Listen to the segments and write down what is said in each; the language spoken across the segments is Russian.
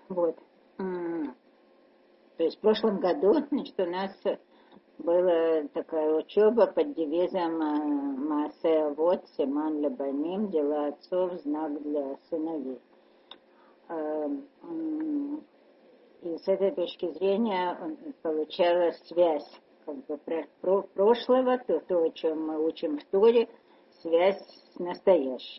Вот. То есть в прошлом году, значит, у нас была такая учеба под девизом «Маасе авот, симан лебаним», «Дела отцов, знак для сыновей». И с этой точки зрения получалась связь как бы прошлого, то, о чем мы учим в Торе, связь с настоящим.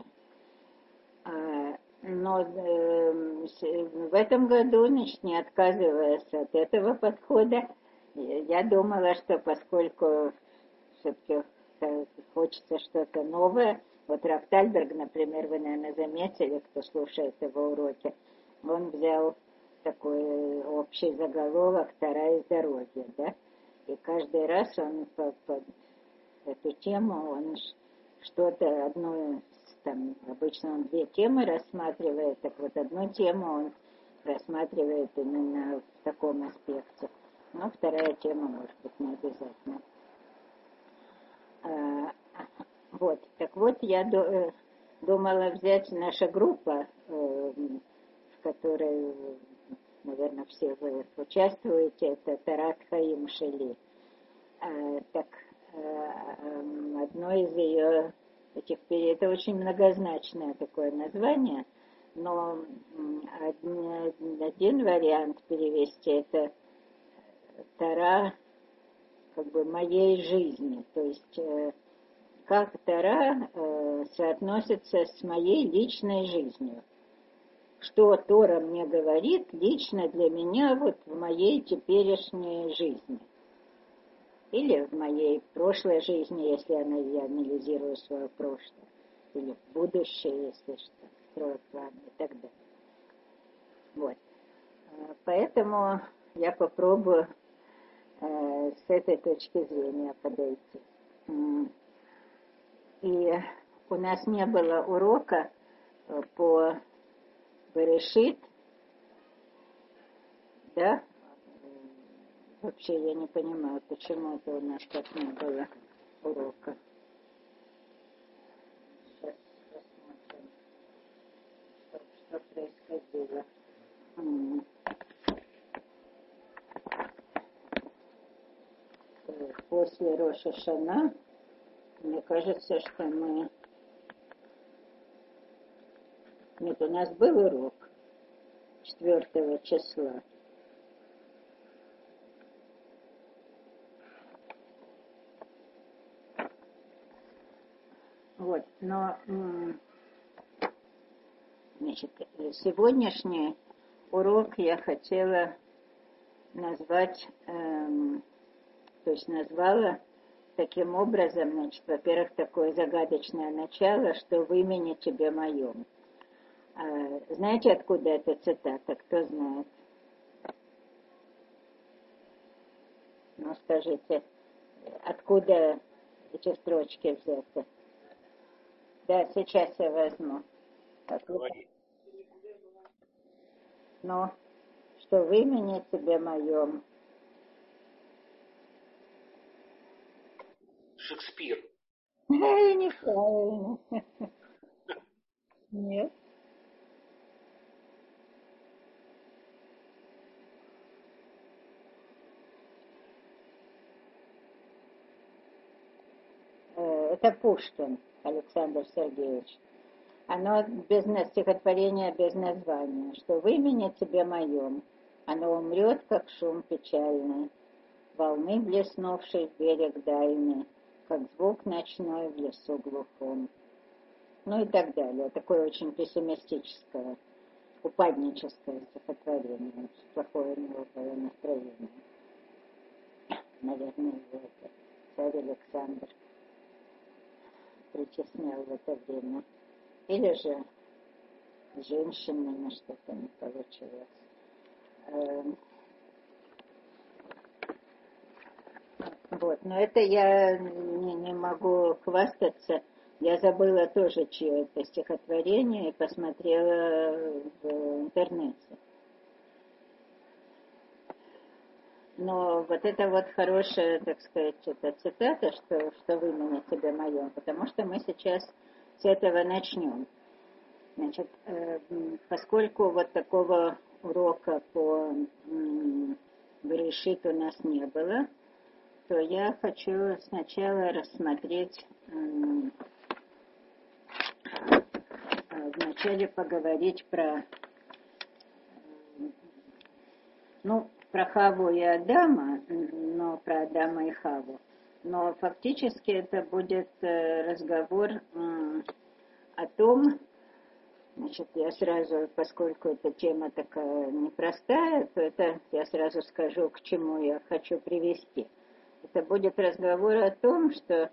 Но в этом году, значит, не отказываясь от этого подхода, я думала, что поскольку все-таки хочется что-то новое, вот Рав Тальберг, например, вы, наверное, заметили, кто слушает его уроки, он взял такой общий заголовок «Тора и здоровье», да? И каждый раз он под эту тему, он что-то, одну, там, обычно он две темы рассматривает, так вот одну тему он рассматривает именно в таком аспекте. Но вторая тема, может быть, не обязательно. Вот, так вот, я думала взять наша группа, в которой, наверное, все вы участвуете, это Тарат Хаим Шели. Так, одно из ее этих это очень многозначное такое название, но один вариант перевести это Тора как бы моей жизни, то есть как Тора соотносится с моей личной жизнью. Что Тора мне говорит лично для меня вот в моей теперешней жизни. Или в моей прошлой жизни, если я анализирую свое прошлое. Или в будущее, если что, строю планы и так далее. Вот. Поэтому я попробую с этой точки зрения подойти. И у нас не было урока по Берешит, да? Вообще я не понимаю, почему это у нас так не было урока. Сейчас посмотрим, что происходило. После Рош ха-Шана, мне кажется, что Нет, у нас был урок 4 числа. Вот, но значит, сегодняшний урок я хотела назвать, то есть назвала таким образом, значит, во-первых, такое загадочное начало, что в имени тебе моем. Знаете, откуда эта цитата? Кто знает? Ну, скажите, откуда эти строчки взяты? Да, сейчас я возьму. Но что в имени тебе моем. Шекспир. Неправильно. Нет. Это Пушкин Александр Сергеевич. Оно стихотворение без названия, что в имени тебе моем оно умрет, как шум печальный, волны, блеснувшей в берег дальний, как звук ночной в лесу глухом. Ну и так далее. Такое очень пессимистическое, упадническое стихотворение. Плохое у него было настроение. Наверное, его это царь Александр притеснял в это время. Или же с женщинами что-то не получилось. Вот, но это я не могу хвастаться. Я забыла тоже, чье это стихотворение, и посмотрела в интернете. Но вот это вот хорошая, так сказать, это цитата, что в имени тебе моем, потому что мы сейчас с этого начнем. Значит, поскольку вот такого урока по Берешит у нас не было, то я хочу сначала рассмотреть, вначале поговорить про Хаву и Адама, но про Адама и Хаву. Но фактически это будет разговор о том, значит, я сразу, поскольку эта тема такая непростая, то это я сразу скажу, к чему я хочу привести. Это будет разговор о том, что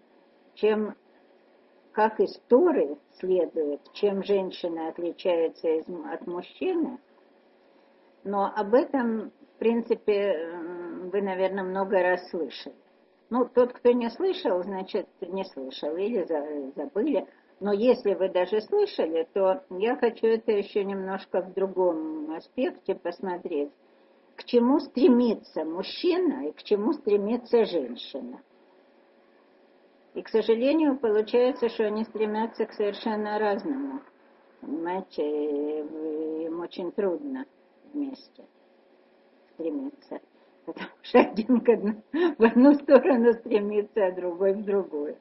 как из Торы следует, чем женщина отличается от мужчины, но об этом, в принципе, вы, наверное, много раз слышали. Тот, кто не слышал, значит, не слышал или забыли. Но если вы даже слышали, то я хочу это еще немножко в другом аспекте посмотреть. К чему стремится мужчина и к чему стремится женщина. И, к сожалению, получается, что они стремятся к совершенно разному. Понимаете, им очень трудно вместе стремиться. Потому что один в одну сторону стремится, а другой в другую.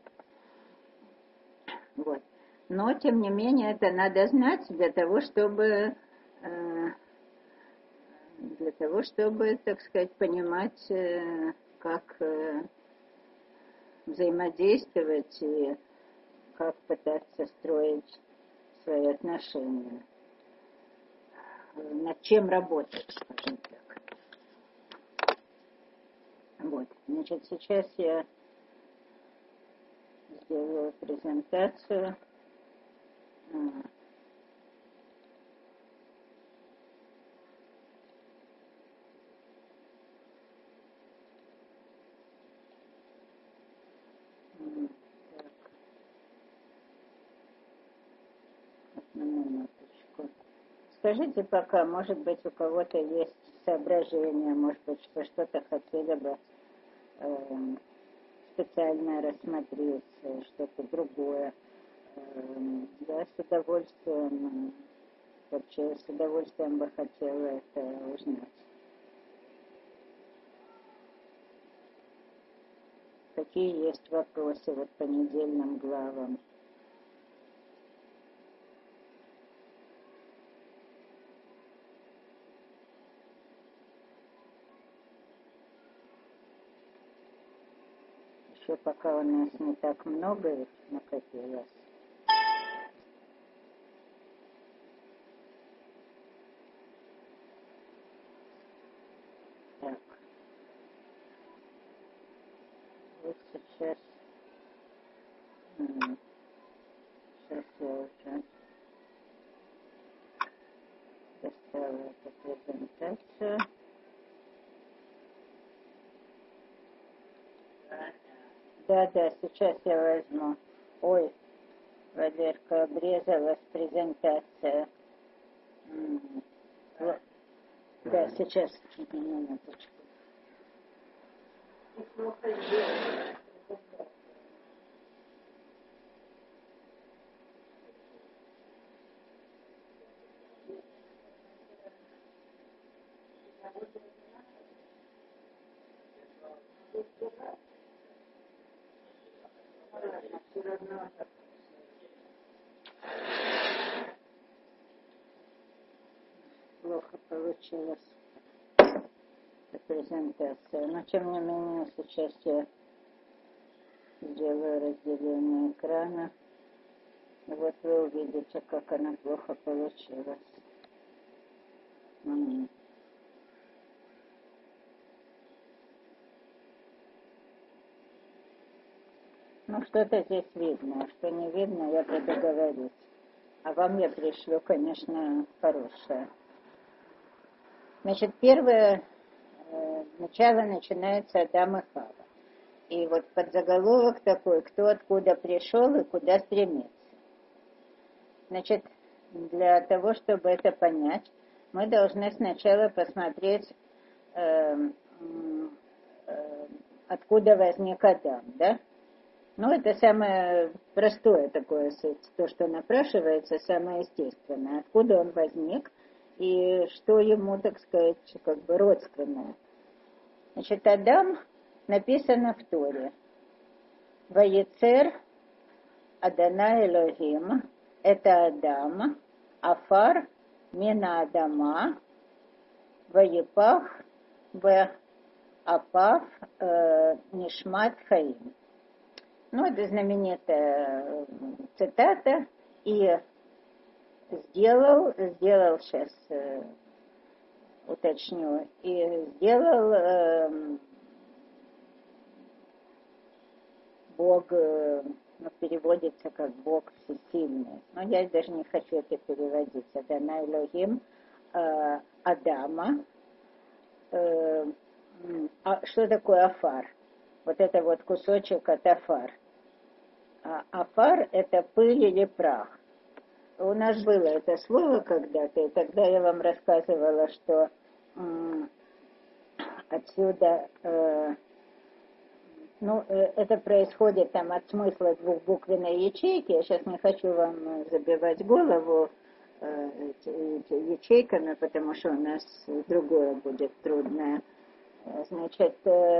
Вот. Но, тем не менее, это надо знать для того, чтобы, так сказать, понимать, как взаимодействовать и как пытаться строить свои отношения. Над чем работать, скажем так. Вот, значит, сейчас я сделаю презентацию. Одну минуточку. Скажите пока, может быть, у кого-то есть соображения, может быть, что-то хотели бы специально рассмотреть, что-то другое. Я с удовольствием бы хотела это узнать. Какие есть вопросы вот по недельным главам? Еще пока у нас не так много их накопилось. Так. Вот сейчас я уже достала эту презентацию. Да, сейчас я возьму. Ой, Валерка, обрезалась презентация. Да, сейчас, минуточку. Плохо получилось презентация, но тем не менее сейчас я сделаю разделение экрана. Вот вы увидите, как она плохо получилась. Что-то здесь видно, что не видно, я буду говорить. А вам я пришлю, конечно, хорошее. Значит, первое начало начинается Адам и Хава. И вот подзаголовок такой, кто откуда пришел и куда стремится. Значит, для того, чтобы это понять, мы должны сначала посмотреть, откуда возник Адам, да? Это самое простое такое, то, что напрашивается, самое естественное. Откуда он возник и что ему, так сказать, как бы родственное. Значит, Адам написано в Торе. Ваецер Адонай Элохим, это Адам, Афар мина Адама, Ваепах в Апав Нишмат Хаим. Ну, это знаменитая цитата. И сделал сейчас уточню, и сделал Бог, переводится как Бог всесильный. Но я даже не хочу это переводить. Адонай Элохим Адама. А что такое Афар? Вот это вот кусочек от Афар. Афар – это пыль или прах. У нас было это слово когда-то, и тогда я вам рассказывала, что отсюда, это происходит там от смысла двухбуквенной ячейки. Я сейчас не хочу вам забивать голову ячейками, потому что у нас другое будет трудное. Значит,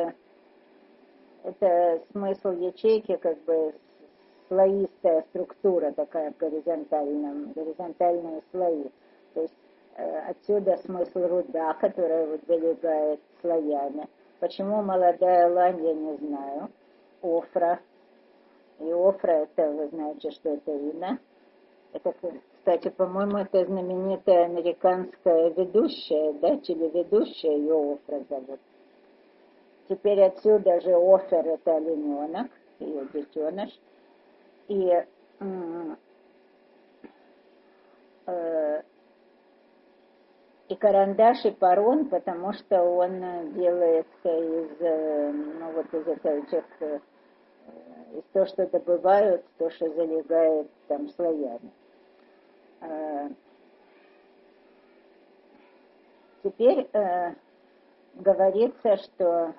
это смысл ячейки, как бы слоистая структура такая в горизонтальные слои. То есть отсюда смысл руда, которая вот залегает слоями. Почему молодая лань, я не знаю. Офра. И Офра, это, вы знаете, что это имя. Это, кстати, по-моему, это знаменитая американская ведущая, да, телеведущая, ее Офра зовут. Теперь отсюда же Офер, это олененок, ее детеныш. И карандаш, и парон, потому что он делается из того, что добывают, то, что залегает там слоями. Теперь говорится, что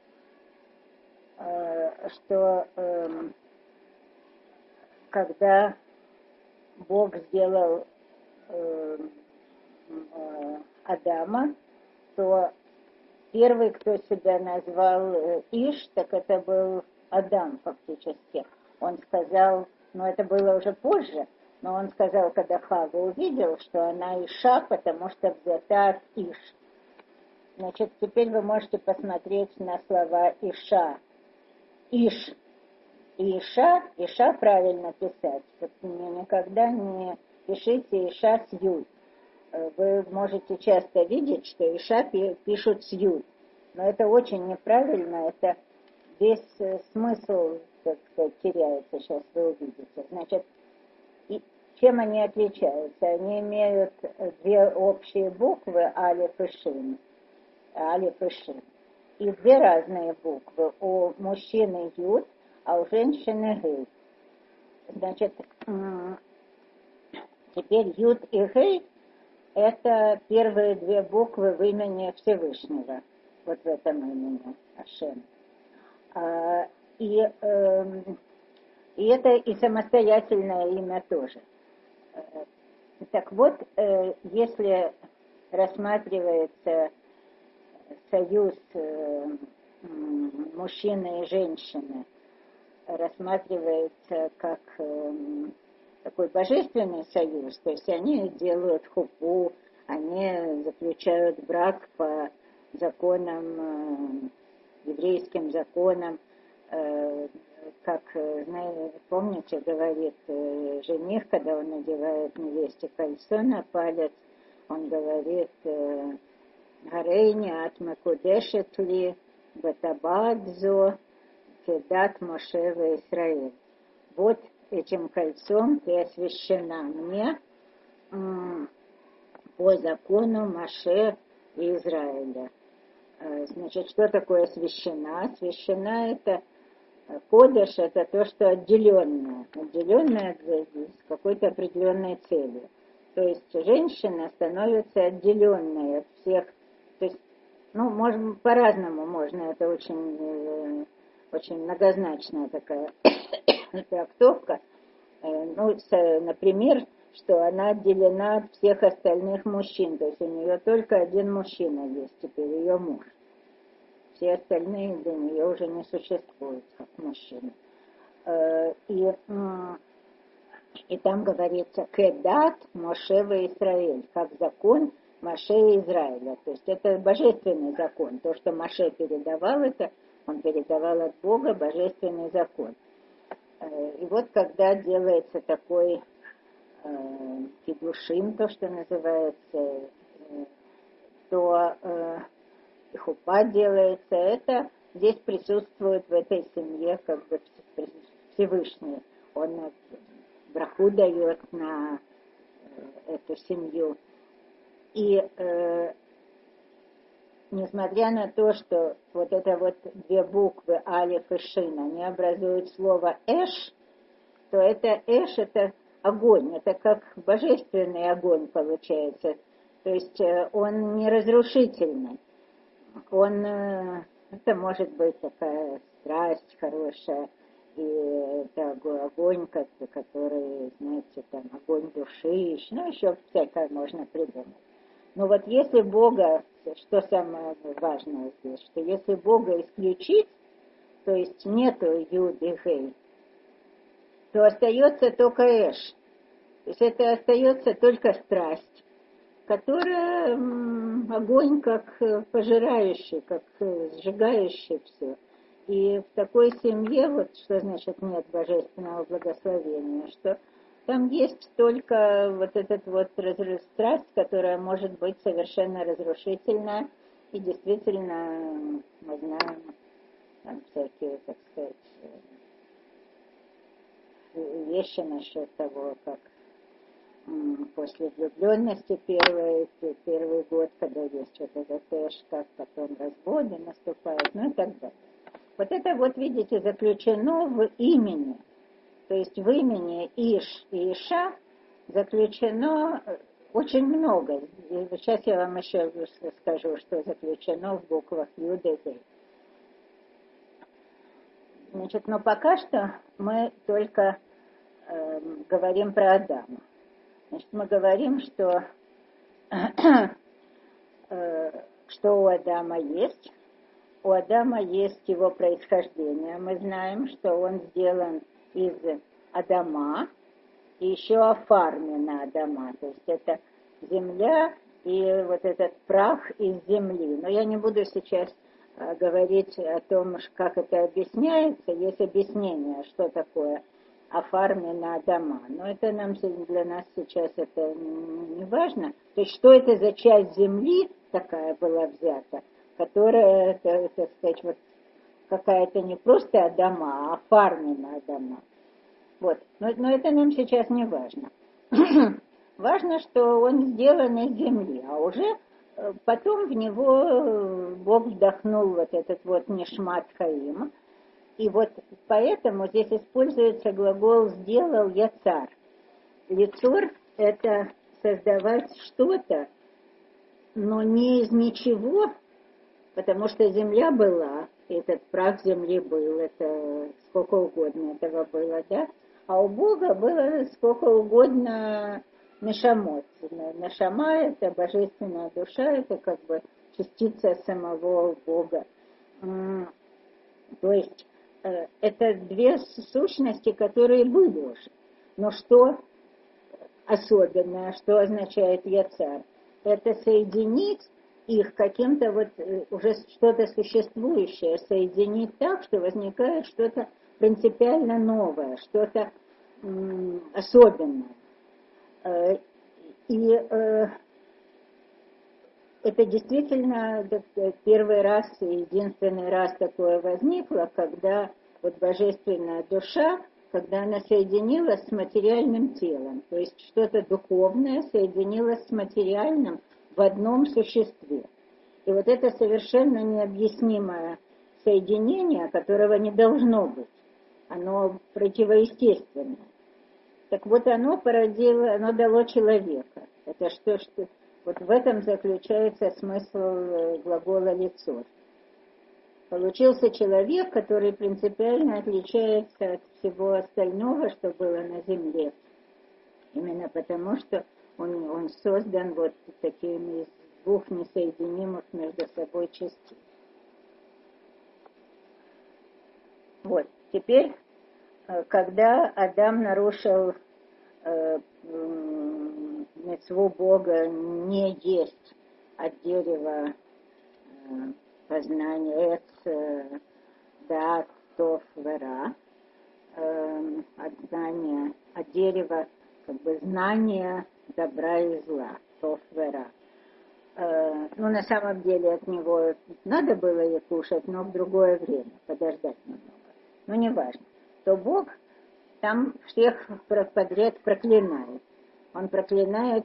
когда Бог сделал Адама, то первый, кто себя назвал Иш, так это был Адам фактически. Он сказал, это было уже позже, но он сказал, когда Хава увидел, что она Иша, потому что взята от Иш. Значит, теперь вы можете посмотреть на слова Иша. Иш и Иша правильно писать. Вот никогда не пишите Иша с Юд. Вы можете часто видеть, что Иша пишут с Юд. Но это очень неправильно, это весь смысл, так сказать, теряется, сейчас вы увидите. Значит, чем они отличаются? Они имеют две общие буквы, алиф и шин. И две разные буквы. У мужчины Юд, а у женщины Гей. Значит, теперь Юд и Гей – это первые две буквы в имени Всевышнего. Вот в этом имени Ашем. И это и самостоятельное имя тоже. Так вот, если рассматривается союз мужчины и женщины, рассматривается как такой божественный союз, то есть они делают хупу, они заключают брак по законам, еврейским законам, как, помните, говорит жених, когда он надевает невесте кольцо на палец, он говорит: «Гарейни ат мекудешет ли бетабадзо кедат Моше ва Исраэль». Вот этим кольцом ты освящена мне по закону Моше и Израиля. Значит, что такое освящена? Освящена — это кодеш, это то, что отделенное с какой-то определенной целью. То есть женщина становится отделенной от всех. То есть, можно по-разному можно, это очень многозначная такая трактовка. Например, что она отделена от всех остальных мужчин. То есть у нее только один мужчина есть, теперь ее муж. Все остальные для нее уже не существуют как мужчины. И там говорится «Кедат Моше ва Исраэль», как закон Моше и Израиля. То есть это божественный закон. То, что Моше передавал, это он передавал от Бога божественный закон. И вот когда делается такой кидушин, то, что называется, то хупа делается, это здесь присутствует в этой семье как бы Всевышний. Он браху дает на эту семью. И несмотря на то, что вот это вот две буквы алиф и шин, они образуют слово эш, то это эш, это огонь, это как божественный огонь получается. То есть он не разрушительный. Он, это может быть такая страсть хорошая, и это огонь, который, знаете, там, огонь души, ну, еще всякое можно придумать. Но вот если Бога, что самое важное здесь, что если Бога исключить, то есть нету юд и гей, то остается только эш. То есть это остается только страсть, которая огонь как пожирающий, как сжигающий все. И в такой семье, вот что значит нет божественного благословения, что там есть только вот этот вот страсть, которая может быть совершенно разрушительная, и действительно, мы знаем, там всякие, так сказать, вещи насчет того, как после влюбленности первый год, когда есть вот этот эш, как потом разводы наступают, ну и так далее. Вот это вот, видите, заключено в имени. То есть в имени Иш и Иша заключено очень много. И сейчас я вам еще скажу, что заключено в буквах Юд и Гей. Значит, но пока что мы только говорим про Адама. Значит, мы говорим, что у Адама есть. У Адама есть его происхождение. Мы знаем, что он сделан из Адама и еще оформлен Адама. То есть это земля и вот этот прах из земли. Но я не буду сейчас говорить о том, как это объясняется. Есть объяснение, что такое оформлено Адама. Но это для нас сейчас это не важно. То есть что это за часть земли такая была взята, которая, так сказать, вот какая-то не просто Адама, а оформлена Адама. Вот. Но это нам сейчас не важно. Важно, что он сделан из земли, а уже потом в него Бог вдохнул вот этот вот нишмат хаим. И вот поэтому здесь используется глагол «сделал яцар». Яцор – это создавать что-то, но не из ничего, потому что земля была, этот прах земли был, это сколько угодно этого было, да? А у Бога было сколько угодно нешамот. Нешама – это божественная душа, это как бы частица самого Бога. То есть это две сущности, которые были уже. Но что особенное, что означает яцар? Это соединить их каким-то вот уже что-то существующее, соединить так, что возникает что-то принципиально новое, что-то особенное. И это действительно первый раз, единственный раз такое возникло, когда вот божественная душа, когда она соединилась с материальным телом, то есть что-то духовное соединилось с материальным в одном существе. И вот это совершенно необъяснимое соединение, которого не должно быть, оно противоестественное. Так вот оно дало человека. Это что вот в этом заключается смысл глагола «лицо». Получился человек, который принципиально отличается от всего остального, что было на земле. Именно потому, что он создан вот такими из двух несоединимых между собой частей. Вот, теперь, когда Адам нарушил мицву Бога не есть от дерева познания эц даат тов вера, от знания, от дерева как бы знания добра и зла, тов вера. Ну, на самом деле от него надо было и кушать, но в другое время, подождать немного. Ну, не важно. То Бог там всех подряд проклинает. Он проклинает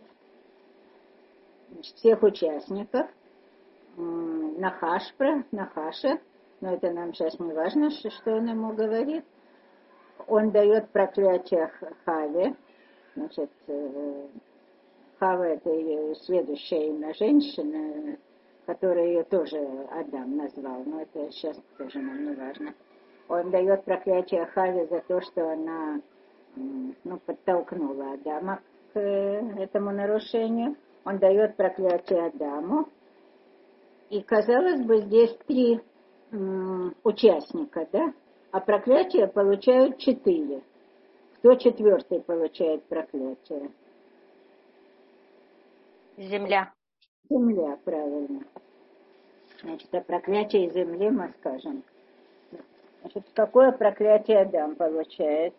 всех участников, Нахаша, но это нам сейчас не важно, что он ему говорит. Он дает проклятие Хаве, значит, Хава — это ее следующее имя женщина, которую ее тоже Адам назвал, но это сейчас тоже нам не важно. Он дает проклятие Хаве за то, что она подтолкнула Адама к этому нарушению. Он дает проклятие Адаму. И, казалось бы, здесь 3 участника, да? А проклятие получают 4. Кто 4-й получает проклятие? Земля. Земля, правильно. Значит, о проклятии земли мы скажем. Значит, какое проклятие Адам получает?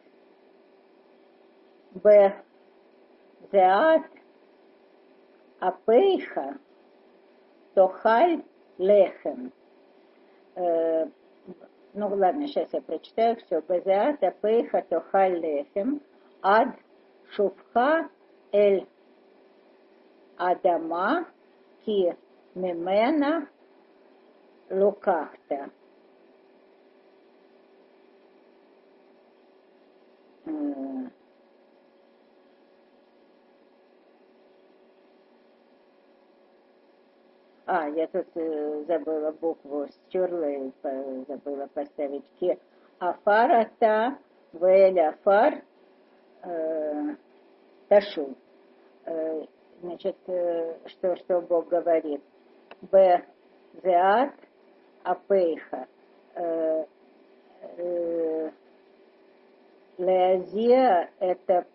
Зеат апейха тохаль лехем. Ну ладно, сейчас я прочитаю все. Зеат апейха тохаль лехем ад шуфха эль Адама ки мемена лукахта. Я тут забыла букву, стерла и забыла поставить ки. Афарата вэль афар ташу. Значит, что Бог говорит? Зеат апейха. Леазия — это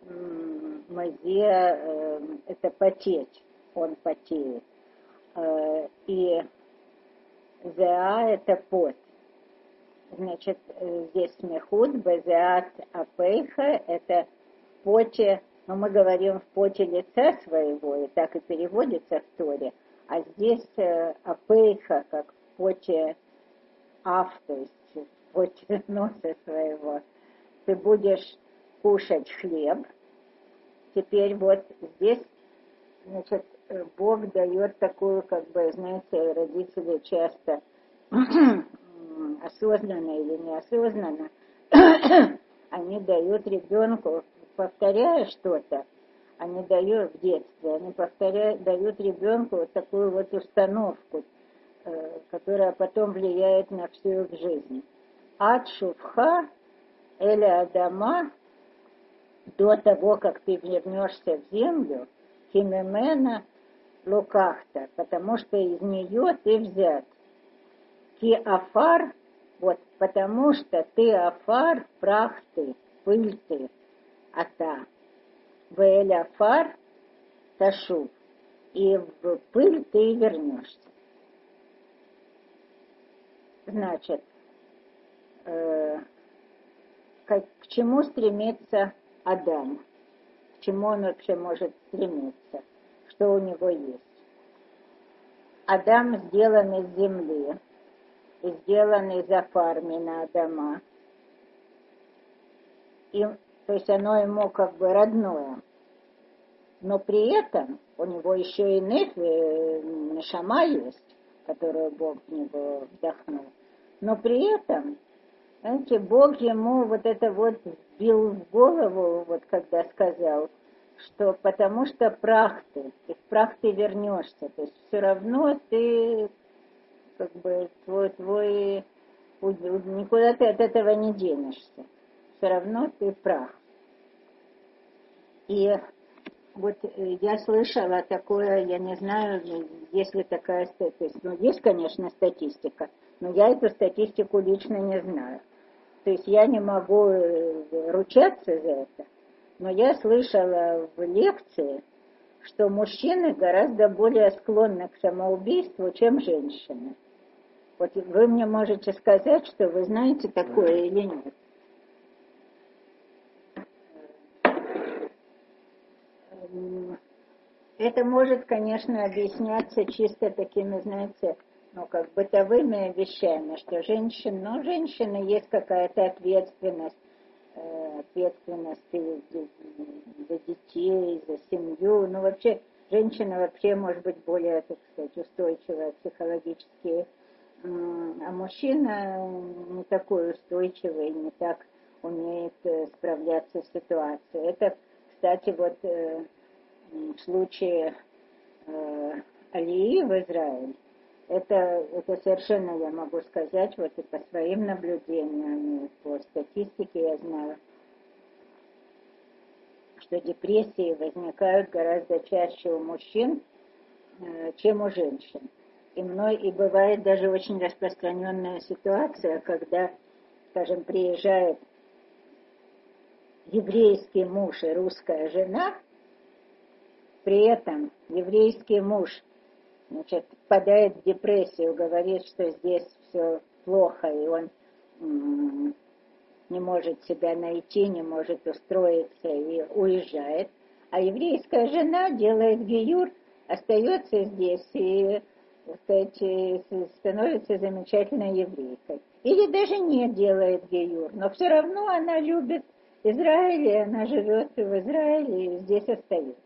мазия, это потеть, он потеет. И зеа — это пот. Значит, здесь смехут, безеат апейха — это в поте, но мы говорим в поте лица своего, и так и переводится в Торе, а здесь апейха, как в поте аф, то есть в поте носа своего. Ты будешь кушать хлеб. Теперь вот здесь, значит, Бог дает такую, как бы, знаете, родители часто осознанно или неосознанно, они дают ребенку, повторяя что-то, они дают в детстве, они дают ребенку вот такую вот установку, которая потом влияет на всю их жизнь. Ад шуфха эля адама, до того, как ты вернешься в землю, химемена лукахта, потому что из нее ты взят. Ки афар, вот, потому что ты афар, прах ты, пыль ты, ата. Вэль афар ташу, и в пыль ты вернешься. Значит, к чему стремится Адам? К чему он вообще может стремиться? Что у него есть? Адам сделан из земли, и сделан из афар мина Адама. И, то есть оно ему как бы родное. Но при этом у него еще и нешама есть, которую Бог в него вдохнул. Но при этом, знаете, Бог ему вот это вот вбил в голову, вот когда сказал, что потому что прах ты, и в прах ты вернешься. То есть все равно ты, как бы, твой никуда ты от этого не денешься. Все равно ты прах. И Вот я слышала такое, я не знаю, есть ли такая статистика. Ну, есть, конечно, статистика, но я эту статистику лично не знаю. То есть я не могу ручаться за это, но я слышала в лекции, что мужчины гораздо более склонны к самоубийству, чем женщины. Вот вы мне можете сказать, что вы знаете такое или нет? Это может, конечно, объясняться чисто такими, знаете, ну, как бытовыми вещами, что женщины есть какая-то ответственность, ответственность за детей, за семью. Ну, вообще, женщина вообще может быть более, так сказать, устойчивая психологически, а мужчина не такой устойчивый, не так умеет справляться с ситуацией. Это, кстати, вот в случае Алии в Израиле, это совершенно я могу сказать, вот и по своим наблюдениям, и по статистике я знаю, что депрессии возникают гораздо чаще у мужчин, чем у женщин. И бывает даже очень распространенная ситуация, когда, скажем, приезжает еврейский муж и русская жена, при этом еврейский муж, значит, впадает в депрессию, говорит, что здесь все плохо, и он не может себя найти, не может устроиться и уезжает. А еврейская жена делает гиюр, остается здесь и, так сказать, становится замечательной еврейкой. Или даже не делает гиюр, но все равно она любит Израиль, и она живет в Израиле и здесь остается.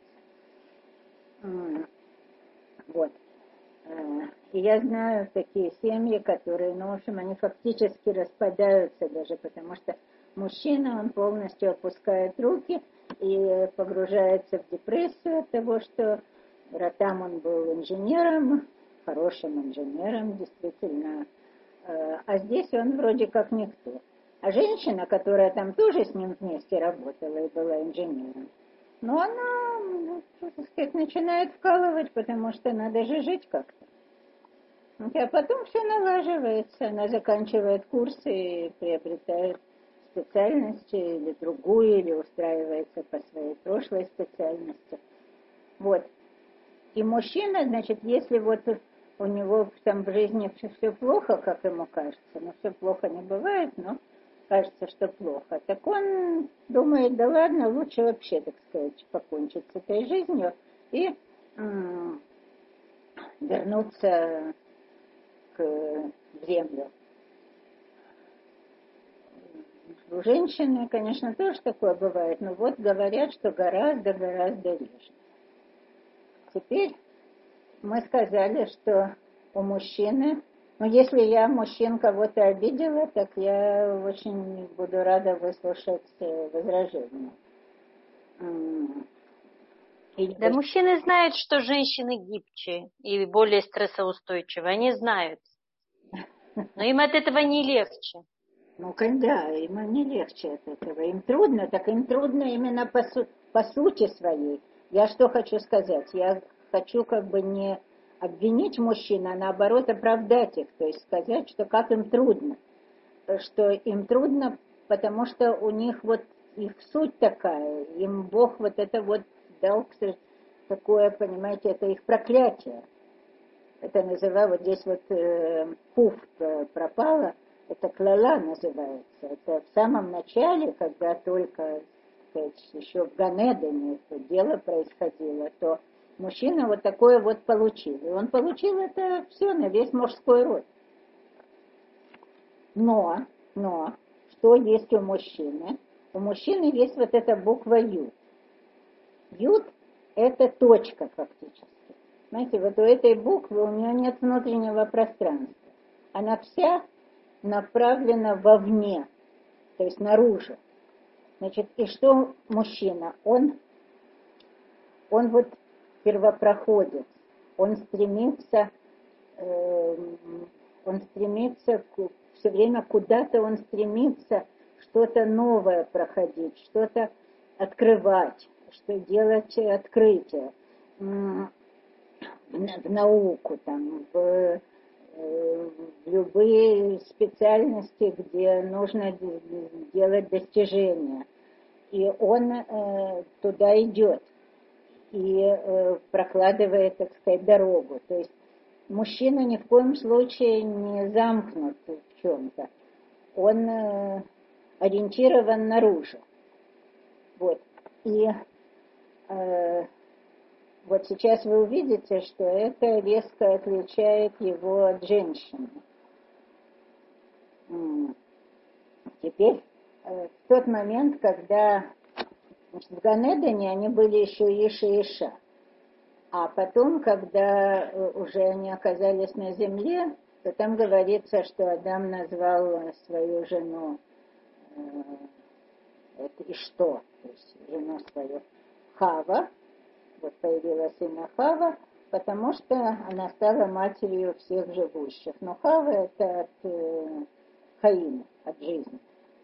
Вот. И я знаю такие семьи, которые, ну, в общем, они фактически распадаются даже, потому что мужчина, он полностью опускает руки и погружается в депрессию от того, что там он был инженером, хорошим инженером, действительно, а здесь он вроде как никто. А женщина, которая там тоже с ним вместе работала и была инженером, но она, ну, так сказать, начинает вкалывать, потому что надо же жить как-то. А потом все налаживается, она заканчивает курсы и приобретает специальность или другую, или устраивается по своей прошлой специальности. Вот. И мужчина, значит, если вот у него там в жизни все плохо, как ему кажется, но все плохо не бывает, но кажется, что плохо, так он думает, да ладно, лучше вообще, так сказать, покончить с этой жизнью и вернуться в землю. У женщины, конечно, тоже такое бывает, но вот говорят, что гораздо реже. Теперь мы сказали, что у мужчины, ну, если я, мужчин, кого-то обидела, так я очень буду рада выслушать возражения. Да, мужчины знают, что женщины гибче и более стрессоустойчивы. Они знают. Но им от этого не легче. Ну, когда им не легче от этого. Им трудно, так им трудно именно по сути своей. Я что хочу сказать? Я хочу как бы не обвинить мужчин, а наоборот оправдать их. То есть сказать, что как им трудно. Что им трудно, потому что у них вот их суть такая. Им Бог вот это вот дал такое, понимаете, это их проклятие. Это называю, вот здесь вот пуф пропало, это клала называется. Это в самом начале, когда только, сказать, еще в Ганедане это дело происходило, то мужчина вот такое вот получил. И он получил это все на весь мужской род. Но, что есть у мужчины? У мужчины есть вот эта буква Ю. Юд – это точка фактически. Знаете, вот у этой буквы у нее нет внутреннего пространства. Она вся направлена вовне, то есть наружу. Значит, и что мужчина? Он вот первопроходец. Он стремится все время куда-то он стремится что-то новое проходить, что-то открывать, что делать открытия в науку, там, в любые специальности, где нужно делать достижения. И он туда идет и прокладывает, так сказать, дорогу. То есть мужчина ни в коем случае не замкнут в чем-то. Он ориентирован наружу. Вот. И вот сейчас вы увидите, что это резко отличает его от женщины. Теперь, в тот момент, когда в Ганедане они были еще Иша и Иша, а потом, когда уже они оказались на земле, то там говорится, что Адам назвал свою жену Ишто, то есть жену свою Хава. Вот появилась имя Хава, потому что она стала матерью всех живущих. Но Хава это от Хаим, от жизни.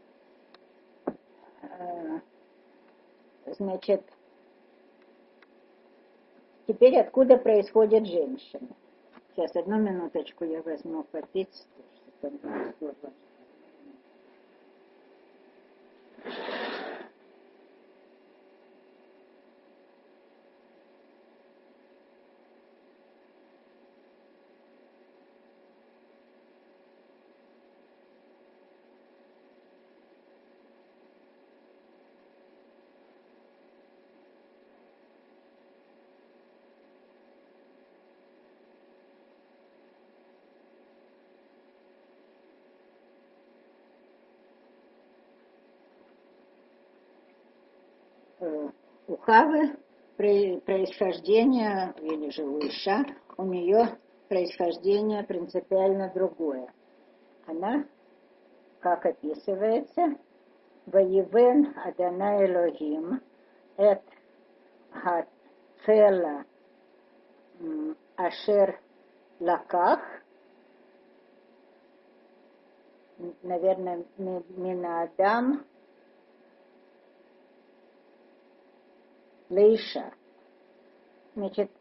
Значит, теперь откуда происходит женщина? Сейчас, одну минуточку я возьму попить. У Хавы происхождение, или же у Иша, у нее происхождение принципиально другое. Она, как описывается, «Ваевен Адонай Элохим эт хацела ашер лаках», наверное, мина Адам Лейша. Значит,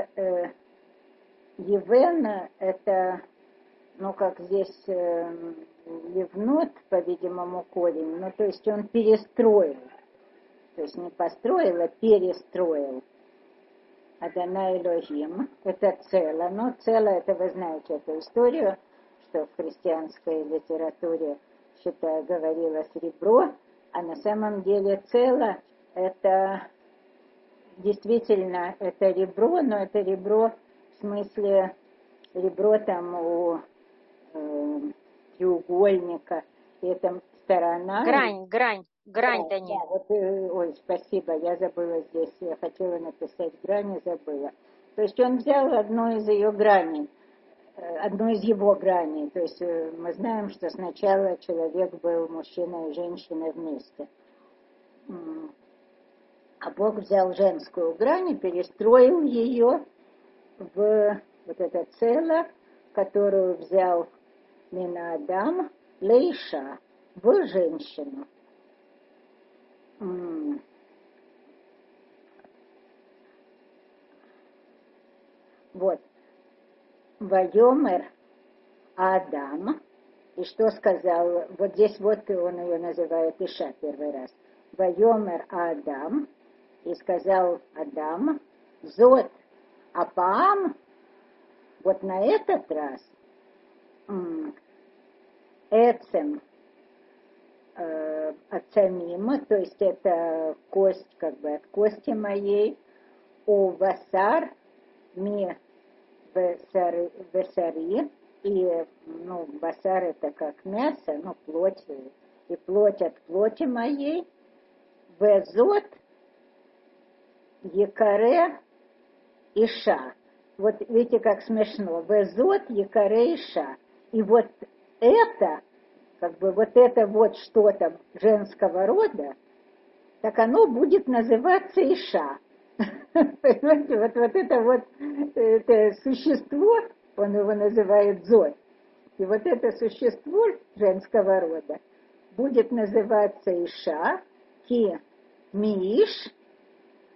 Евен это, ну, как здесь Евнот, по-видимому, корень, ну, то есть он перестроил. То есть не построил, а перестроил. Адонай Элохим, это цело. Но цело, это вы знаете эту историю, что в христианской литературе, считаю, говорилось ребро, а на самом деле цело это действительно это ребро, но это ребро в смысле ребро там у треугольника, и это сторона. Грань, да, да, вот, ой, спасибо, я забыла здесь, я хотела написать грани, забыла. То есть он взял одну из ее граней, одну из его граней. То есть мы знаем, что сначала человек был мужчиной и женщиной вместе. А Бог взял женскую грань и перестроил ее в вот это целое, которую взял Мина Адам, Лейша, в женщину. Вот. Вайомер Адам. И что сказал? Вот здесь вот он ее называет Иша первый раз. Вайомер Адам. И сказал Адам, зот апаам, вот на этот раз, эцем ацамима, то есть это кость, как бы от кости моей, у васар ми весари, и, ну, васар это как мясо, ну, плоть, и плоть от плоти моей, везот Якаре Иша. Вот видите, как смешно. Везот Якаре Иша. И вот это, как бы вот это вот что-то женского рода, так оно будет называться Иша. Понимаете, вот это вот это существо, он его называет Зот. И вот это существо женского рода будет называться Иша, ки миш,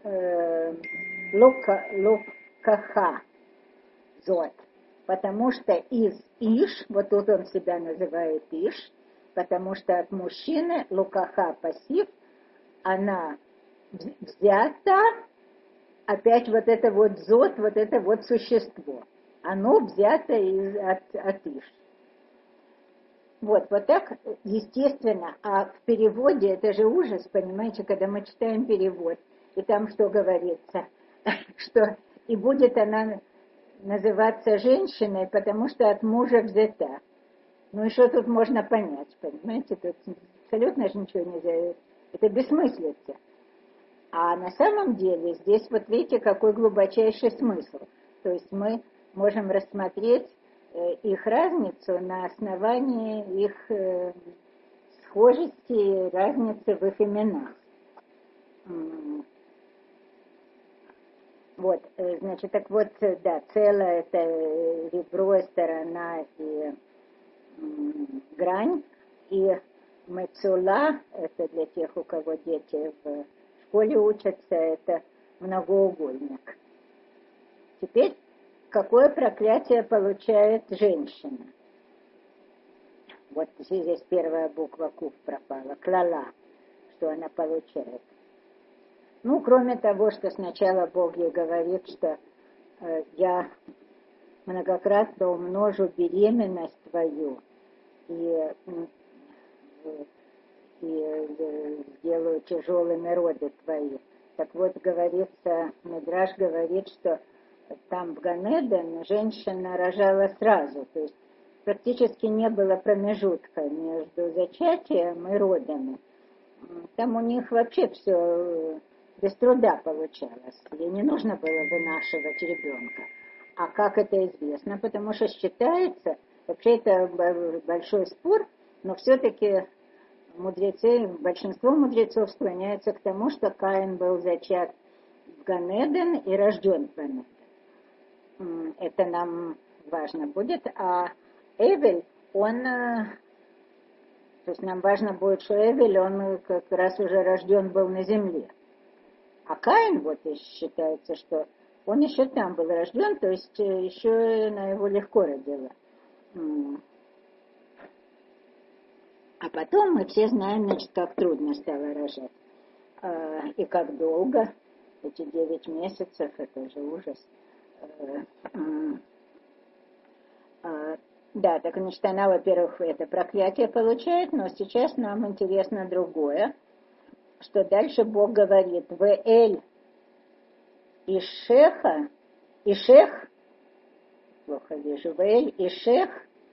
лукаха зот. Потому что из иш, вот тут он себя называет иш, потому что от мужчины лукаха пассив, она взята, опять вот это вот зот, вот это вот существо. Оно взято от иш. Вот так, естественно, а в переводе это же ужас, понимаете, когда мы читаем перевод, и там что говорится, что и будет она называться женщиной, потому что от мужа взята. Ну и что тут можно понять, понимаете, тут абсолютно же ничего нельзя, это бессмыслица. А на самом деле здесь вот видите, какой глубочайший смысл. То есть мы можем рассмотреть их разницу на основании их схожести, разницы в их именах. Вот, значит, так вот, да, целое это ребро, сторона и грань, и мецула, это для тех, у кого дети в школе учатся, это многоугольник. Теперь, какое проклятие получает женщина? Вот здесь первая буква Кув пропала, клала, что она получает. Ну, кроме того, что сначала Бог ей говорит, что я многократно умножу беременность твою и сделаю тяжелыми роды твои. Так вот, говорится, Мидраш говорит, что там в Ганеден женщина рожала сразу, то есть практически не было промежутка между зачатием и родами. Там у них вообще все без труда получалось. Ей не нужно было вынашивать ребенка. А как это известно? Потому что считается, вообще это большой спор, но все-таки мудрецы, большинство мудрецов склоняются к тому, что Каин был зачат в Ганеден и рожден в Ганеден. Это нам важно будет. А Эвель, он... То есть нам важно будет, что Эвель, он как раз уже рожден был на земле. А Каин, вот и считается, что он еще там был рожден, то есть еще она его легко родила. А потом мы все знаем, значит, как трудно стало рожать. И как долго. Эти 9 месяцев, это же ужас. Да, так, значит, она, во-первых, это проклятие получает, но сейчас нам интересно другое, что дальше Бог говорит, «Вэль Ишеха, Ишех, плохо вижу, Вэль Ишех,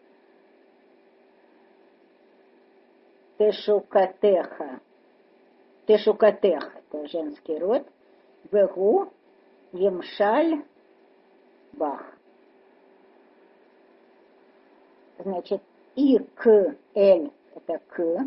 Тешукатеха, Тешукатех, это женский род, Вегу, Емшаль, Бах». Значит, и к эль это к,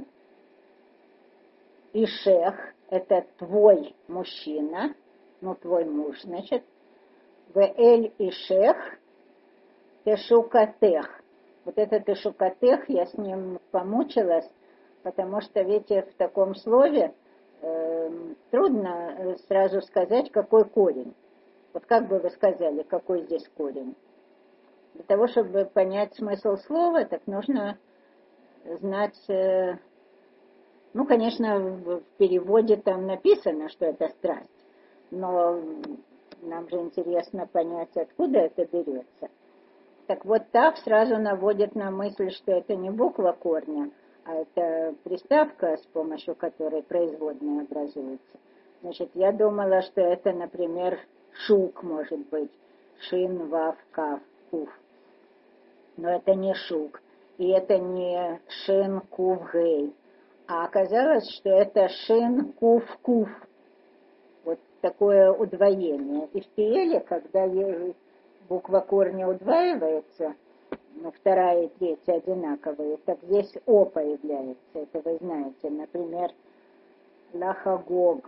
и шех это твой мужчина, ну твой муж, значит, в эль и шех тешукатех. Вот это тешукатех, я с ним помучилась, потому что, видите, в таком слове трудно сразу сказать, какой корень. Вот как бы вы сказали, какой здесь корень? Для того, чтобы понять смысл слова, так нужно знать, ну, конечно, в переводе там написано, что это страсть, но нам же интересно понять, откуда это берется. Так вот, Тав сразу наводит на мысль, что это не буква корня, а это приставка, с помощью которой производные образуются. Значит, я думала, что это, например, шук, может быть, шин, вав, кав, кув. Но это не шук, и это не шин, кув, гей. А оказалось, что это шин, кув, кув. Вот такое удвоение. И в Пиэле, когда буква корня удваивается, ну, вторая и третья одинаковые, так здесь О появляется. Это вы знаете. Например, лахагог,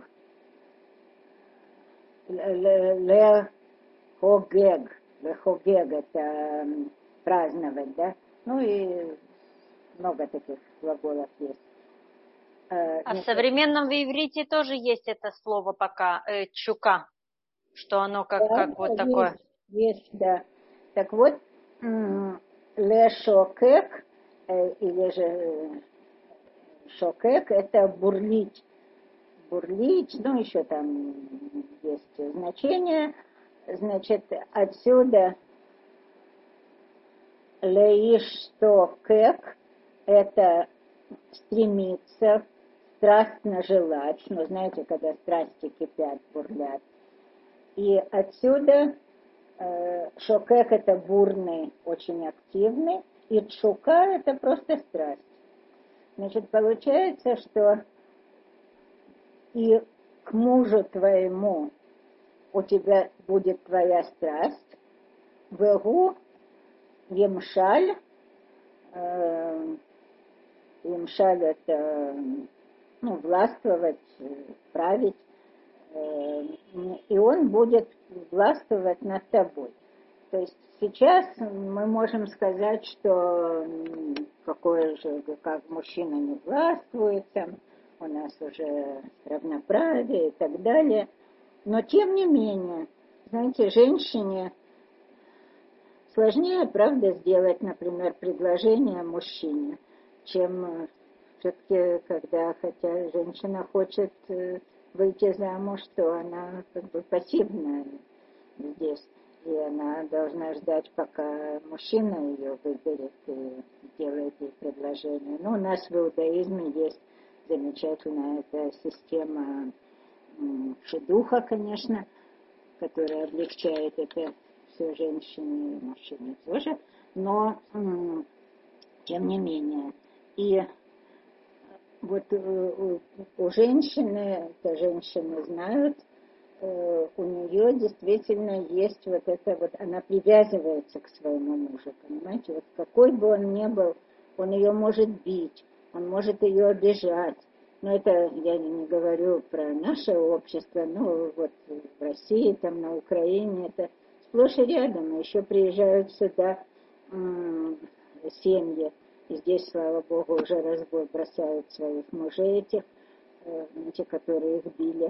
лехогег. Лехогег — это праздновать, да? Ну и много таких глаголов есть. А в современном иврите тоже есть это слово пока, чука, что оно как вот такое. Есть, да. Так вот, лешокек, или же шокек, это бурлить. Бурлить, ну, еще там есть значение. Значит, отсюда леиштокек, это стремиться, страстно желать, ну, знаете, когда страсти кипят, бурлят. И отсюда шокек это бурный, очень активный, и чука это просто страсть. Значит, получается, что и к мужу твоему у тебя будет твоя страсть, вегу, емшаль, емшаль это, ну, властвовать, править, и он будет властвовать над тобой. То есть сейчас мы можем сказать, что какое же, как мужчина не властвует, там, у нас уже равноправие и так далее. Но тем не менее, знаете, женщине сложнее, правда, сделать, например, предложение мужчине, чем все-таки, хотя женщина хочет выйти замуж, то она как бы пассивная здесь. И она должна ждать, пока мужчина ее выберет и сделает ей предложение. Ну, у нас в иудаизме есть замечательная эта система шедуха, конечно, которая облегчает это все женщине и мужчине тоже. Но, тем не менее, и вот у женщины, это женщины знают, у нее действительно есть вот это вот, она привязывается к своему мужу, понимаете, вот какой бы он ни был, он ее может бить, он может ее обижать, но это я не говорю про наше общество, но вот в России, там на Украине, это сплошь и рядом, еще приезжают сюда семьи, и здесь, слава Богу, уже разбой бросают своих мужей этих, те, которые их били.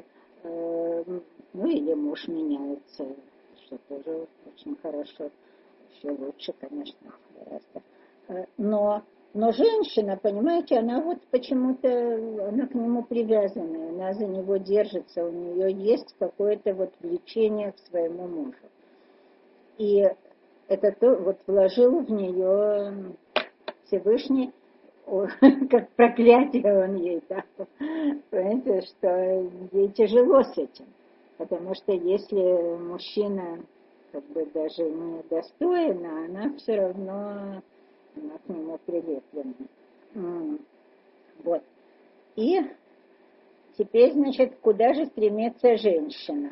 Ну, или муж меняется, что тоже очень хорошо, еще лучше, конечно, гораздо. Но женщина, понимаете, она вот почему-то, она к нему привязана, она за него держится, у нее есть какое-то вот влечение к своему мужу. И это то, вот вложил в нее Всевышний, как проклятие он ей дал. Понимаете, что ей тяжело с этим. Потому что если мужчина как бы даже не достоин, она все равно она к нему прилеплена. Вот. И теперь, значит, куда же стремится женщина?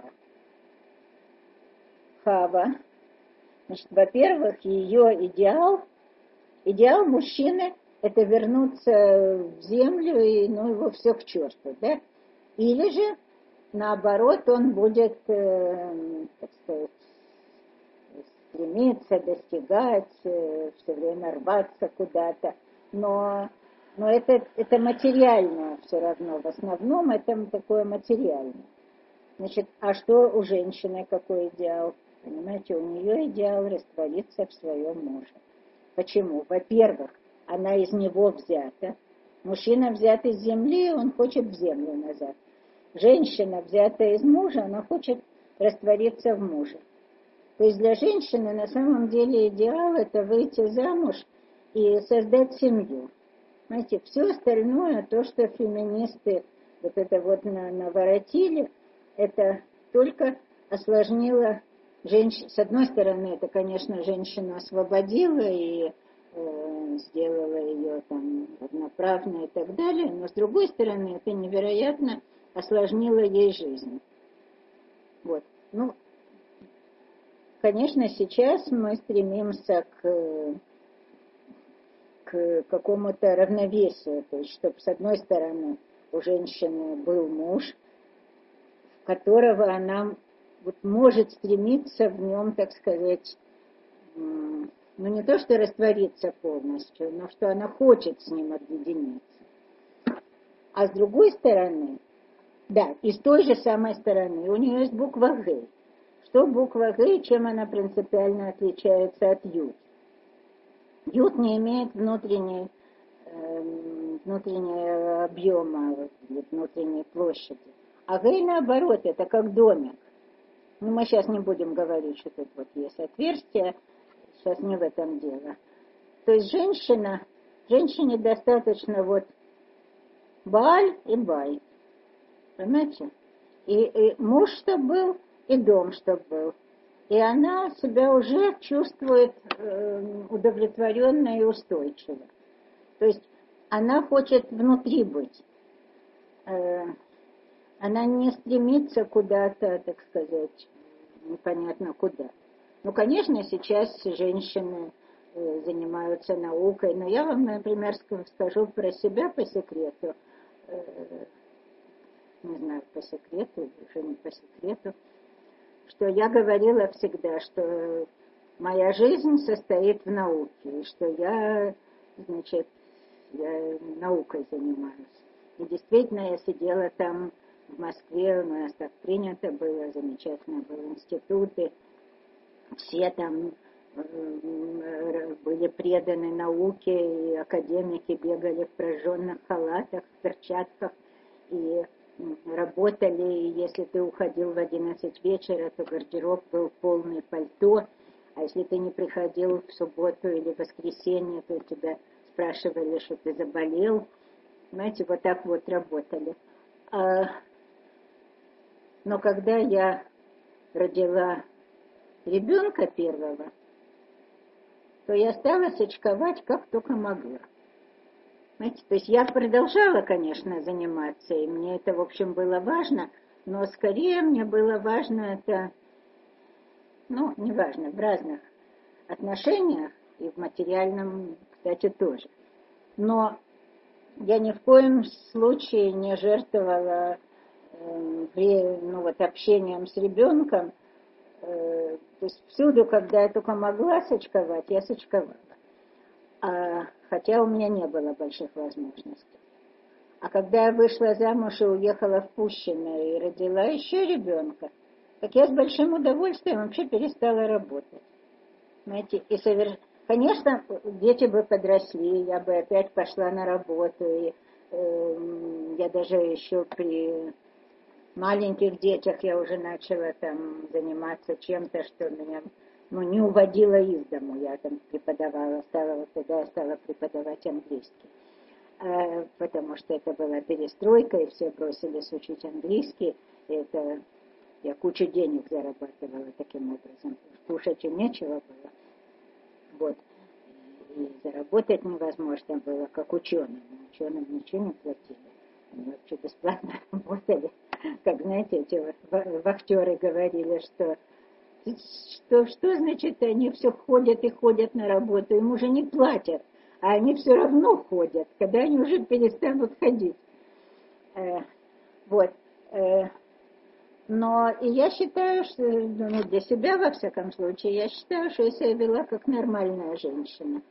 Хава. Значит, во-первых, ее идеал мужчины – это вернуться в землю и, ну, его все к черту, да? Или же, наоборот, он будет, так сказать, стремиться, достигать, все время рваться куда-то. Но это материальное все равно. В основном это такое материальное. Значит, а что у женщины, какой идеал? Понимаете, у нее идеал раствориться в своем муже. Почему? Во-первых, она из него взята. Мужчина взят из земли, он хочет в землю назад. Женщина, взятая из мужа, она хочет раствориться в муже. То есть для женщины на самом деле идеал – это выйти замуж и создать семью. Знаете, все остальное, то, что феминисты вот это вот наворотили, это только осложнило женщину. С одной стороны, это, конечно, женщину освободило и сделала ее там равноправной и так далее, но с другой стороны, это невероятно осложнило ей жизнь. Вот. Ну, конечно, сейчас мы стремимся к какому-то равновесию, то есть, чтобы с одной стороны у женщины был муж, в которого она вот может стремиться в нем, так сказать, ну не то, что раствориться полностью, но что она хочет с ним объединиться. А с другой стороны, да, и с той же самой стороны у нее есть буква Г. Что буква Г и чем она принципиально отличается от Юд? Юд не имеет внутреннего объема, внутренней площади. А Г наоборот, это как домик. Но мы сейчас не будем говорить, что тут вот есть отверстие, сейчас не в этом дело. То есть женщине достаточно вот Бааль и Бай, понимаете? И муж, чтобы был, и дом, чтобы был. И она себя уже чувствует удовлетворенно и устойчиво. То есть она хочет внутри быть. Она не стремится куда-то, так сказать, непонятно куда. Ну, конечно, сейчас женщины занимаются наукой, но я вам, например, скажу про себя по секрету, не знаю, по секрету, уже не по секрету, что я говорила всегда, что моя жизнь состоит в науке, и что я наукой занимаюсь. И действительно, я сидела там в Москве, у нас так принято было, замечательно был институты, все там были преданы науке, и академики бегали в прожженных халатах, в перчатках, и работали, и если ты уходил в 11 вечера, то гардероб был полный пальто, а если ты не приходил в субботу или воскресенье, то тебя спрашивали, что ты заболел. Знаете, вот так вот работали. Но когда я родила ребенка первого, то я стала сочковать как только могла. Знаете, то есть я продолжала, конечно, заниматься, и мне это, в общем, было важно, но скорее мне было важно это, ну, неважно, в разных отношениях, и в материальном, кстати, тоже. Но я ни в коем случае не жертвовала общением с ребенком. То есть всюду, когда я только могла сочковать, я сочковала. Хотя у меня не было больших возможностей. А когда я вышла замуж и уехала в Пущино и родила еще ребенка, так я с большим удовольствием вообще перестала работать. Знаете, конечно, дети бы подросли, я бы опять пошла на работу, и я даже еще при маленьких детях я уже начала там заниматься чем-то, что меня не уводило из дому. Я там преподавала, тогда я стала преподавать английский. Потому что это была перестройка, и все бросились учить английский. И я кучу денег зарабатывала таким образом. Кушать и нечего было. Вот. И заработать невозможно было, как ученым. Ученым ничего не платили. Они вообще бесплатно работали. Как, знаете, эти вахтеры говорили, что значит, они все ходят и ходят на работу, им уже не платят, а они все равно ходят, когда они уже перестанут ходить. Но и я считаю, что, для себя, во всяком случае, я считаю, что я себя вела как нормальная женщина.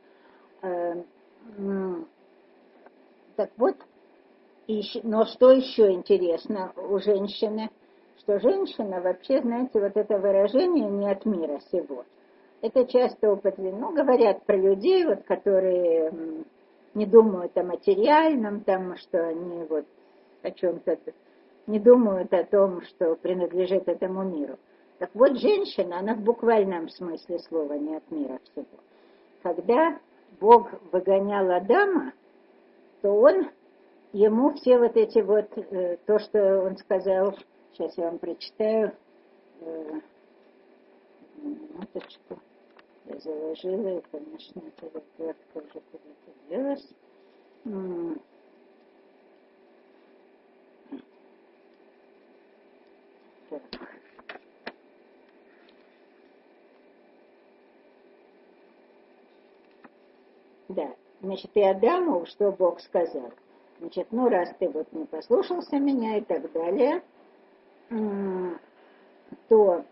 Так вот, но что еще интересно у женщины, что женщина вообще, знаете, вот это выражение «не от мира сего». Это часто говорят про людей, вот, которые не думают о материальном, там, что они вот о чем-то, не думают о том, что принадлежит этому миру. Так вот, женщина, она в буквальном смысле слова не от мира всего. Когда Бог выгонял Адама, то ему все вот эти вот, то, что он сказал, сейчас я вам прочитаю, минуточку, я заложила, и, конечно, это выкладка уже куда-то делась. Так. Да, значит, и Адаму, что Бог сказал? Значит, раз ты вот не послушался меня и так далее, то...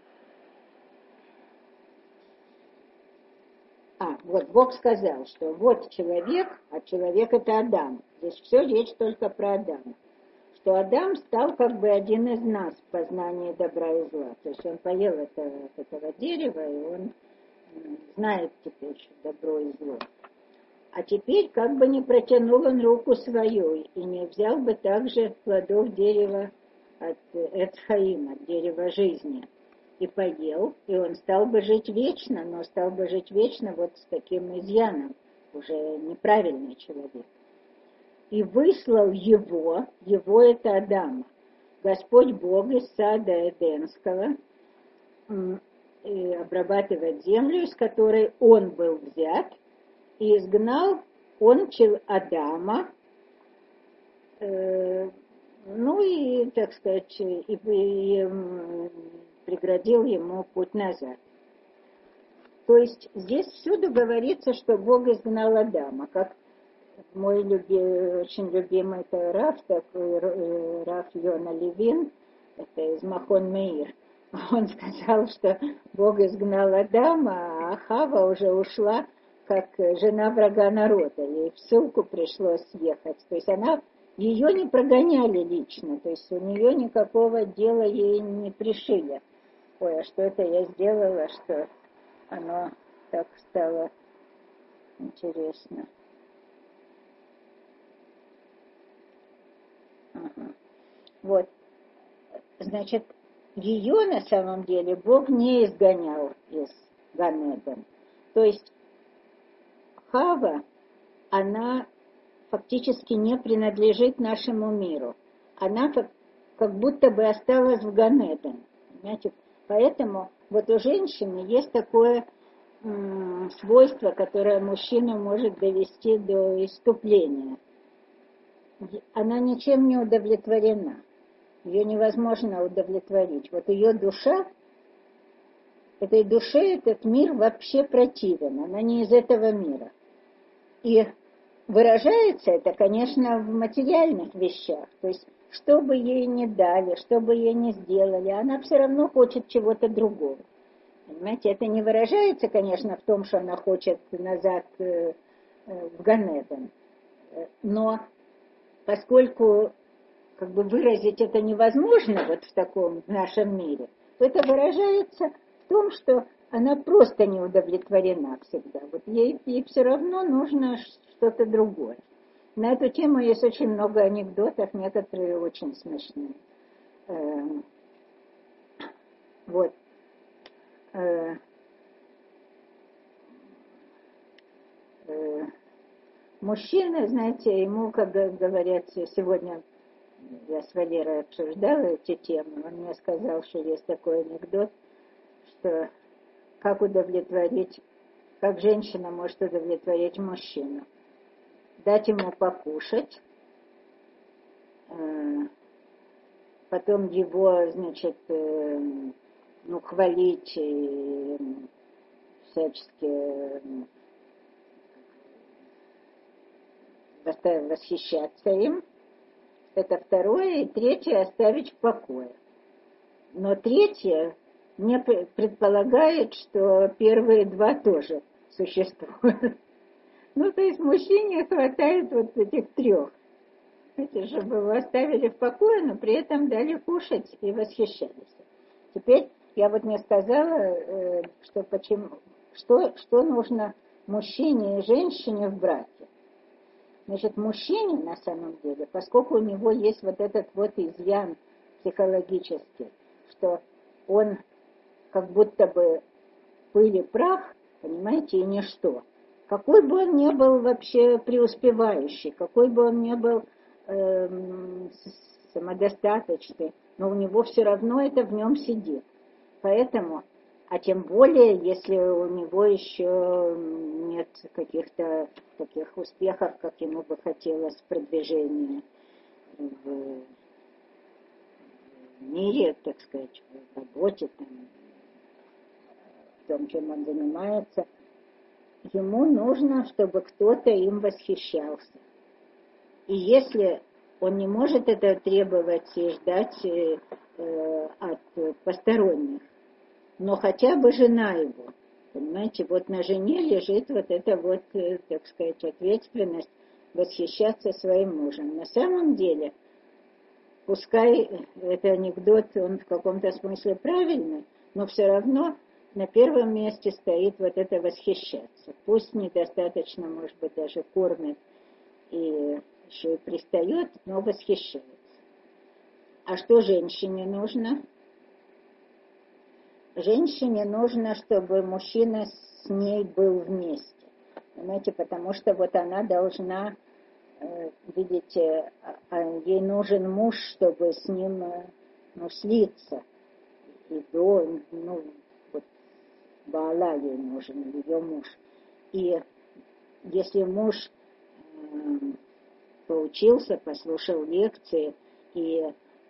вот Бог сказал, что вот человек, а человек это Адам. Здесь все речь только про Адама. Что Адам стал как бы один из нас в познании добра и зла. То есть он поел этого дерева, и он знает теперь, что добро и зло. А теперь как бы не протянул он руку свою и не взял бы также плодов дерева от Эцхаим, от дерева жизни, и поел, и он стал бы жить вечно, но стал бы жить вечно вот с таким изъяном, уже неправильный человек. И выслал его это Адама, Господь Бог из сада Эдемского, обрабатывать землю, из которой он был взят, и изгнал он Адама, ну и, так сказать, и преградил ему путь назад. То есть здесь всюду говорится, что Бог изгнал Адама, как мой очень любимый Раф, такой Раф Йона Левин, это из Махон Меир. Он сказал, что Бог изгнал Адама, а Хава уже ушла как жена врага народа. Ей в ссылку пришлось ехать. То есть ее не прогоняли лично, то есть у нее никакого дела ей не пришили. Ой, а что это я сделала, что оно так стало интересно. Ага. Вот. Значит, ее на самом деле Бог не изгонял из Ганеден. То есть Хава, она фактически не принадлежит нашему миру. Она как будто бы осталась в Ганеден. Понимаете? Поэтому вот у женщины есть такое свойство, которое мужчину может довести до исступления. Она ничем не удовлетворена. Ее невозможно удовлетворить. Вот ее душа, этой душе этот мир вообще противен. Она не из этого мира. И выражается это, конечно, в материальных вещах. То есть, что бы ей ни дали, что бы ей ни сделали, она все равно хочет чего-то другого. Понимаете, это не выражается, конечно, в том, что она хочет назад в Ганеден. Но поскольку как бы выразить это невозможно вот в таком в нашем мире, то это выражается в том, что она просто не удовлетворена всегда. Вот ей все равно нужно что-то другое. На эту тему есть очень много анекдотов, некоторые очень смешные. Вот. Мужчина, знаете, ему, как говорят, сегодня я с Валерой обсуждала эти темы, он мне сказал, что есть такой анекдот, что как женщина может удовлетворить мужчину. Дать ему покушать, потом его, значит, хвалить и всячески восхищаться им. Это второе. И третье — оставить в покое. Но третье не предполагает, что первые два тоже существуют. Ну, то есть мужчине хватает вот этих трех. Чтобы его оставили в покое, но при этом дали кушать и восхищались. Теперь я вот не сказала, что нужно мужчине и женщине в браке. Значит, мужчине на самом деле, поскольку у него есть вот этот вот изъян психологический, что он как будто бы пыль и прах, понимаете, и ничто. Какой бы он ни был вообще преуспевающий, какой бы он ни был самодостаточный, но у него все равно это в нем сидит. Поэтому, а тем более, если у него еще нет каких-то таких успехов, как ему бы хотелось в продвижении в мире, так сказать, в работе, там, в том, чем он занимается, ему нужно, чтобы кто-то им восхищался. И если он не может это требовать и ждать от посторонних, но хотя бы жена его, понимаете, вот на жене лежит вот эта вот, так сказать, ответственность восхищаться своим мужем. На самом деле, пускай это анекдот, он в каком-то смысле правильный, но все равно на первом месте стоит вот это восхищаться. Пусть недостаточно, может быть, даже кормит и еще и пристает, но восхищается. А что женщине нужно? Женщине нужно, чтобы мужчина с ней был вместе. Понимаете, потому что вот она должна, видите, ей нужен муж, чтобы с ним слиться. И вот Баала ей нужен, ее муж. И если муж поучился, послушал лекции и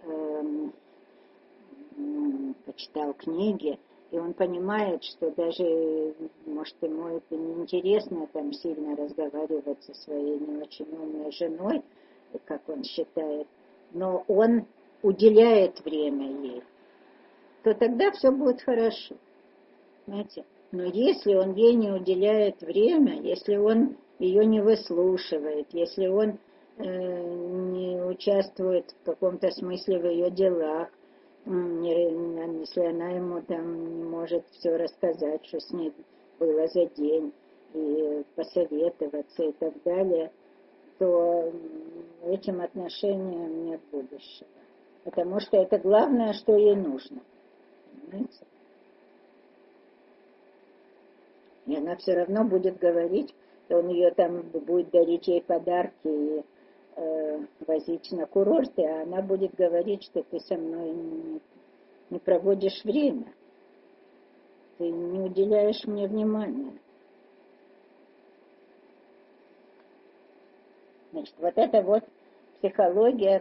почитал книги, и он понимает, что даже, может, ему это неинтересно там сильно разговаривать со своей не очень умной женой, как он считает, но он уделяет время ей, то тогда все будет хорошо. Понимаете? Но если он ей не уделяет время, если он ее не выслушивает, если он не участвует в каком-то смысле в ее делах, если она ему там не может все рассказать, что с ней было за день, и посоветоваться и так далее, то этим отношениям нет будущего. Потому что это главное, что ей нужно. Понимаете? И она все равно будет говорить, он ее там будет дарить ей подарки и возить на курорты, а она будет говорить, что ты со мной не проводишь время, ты не уделяешь мне внимания. Значит, вот это вот психология,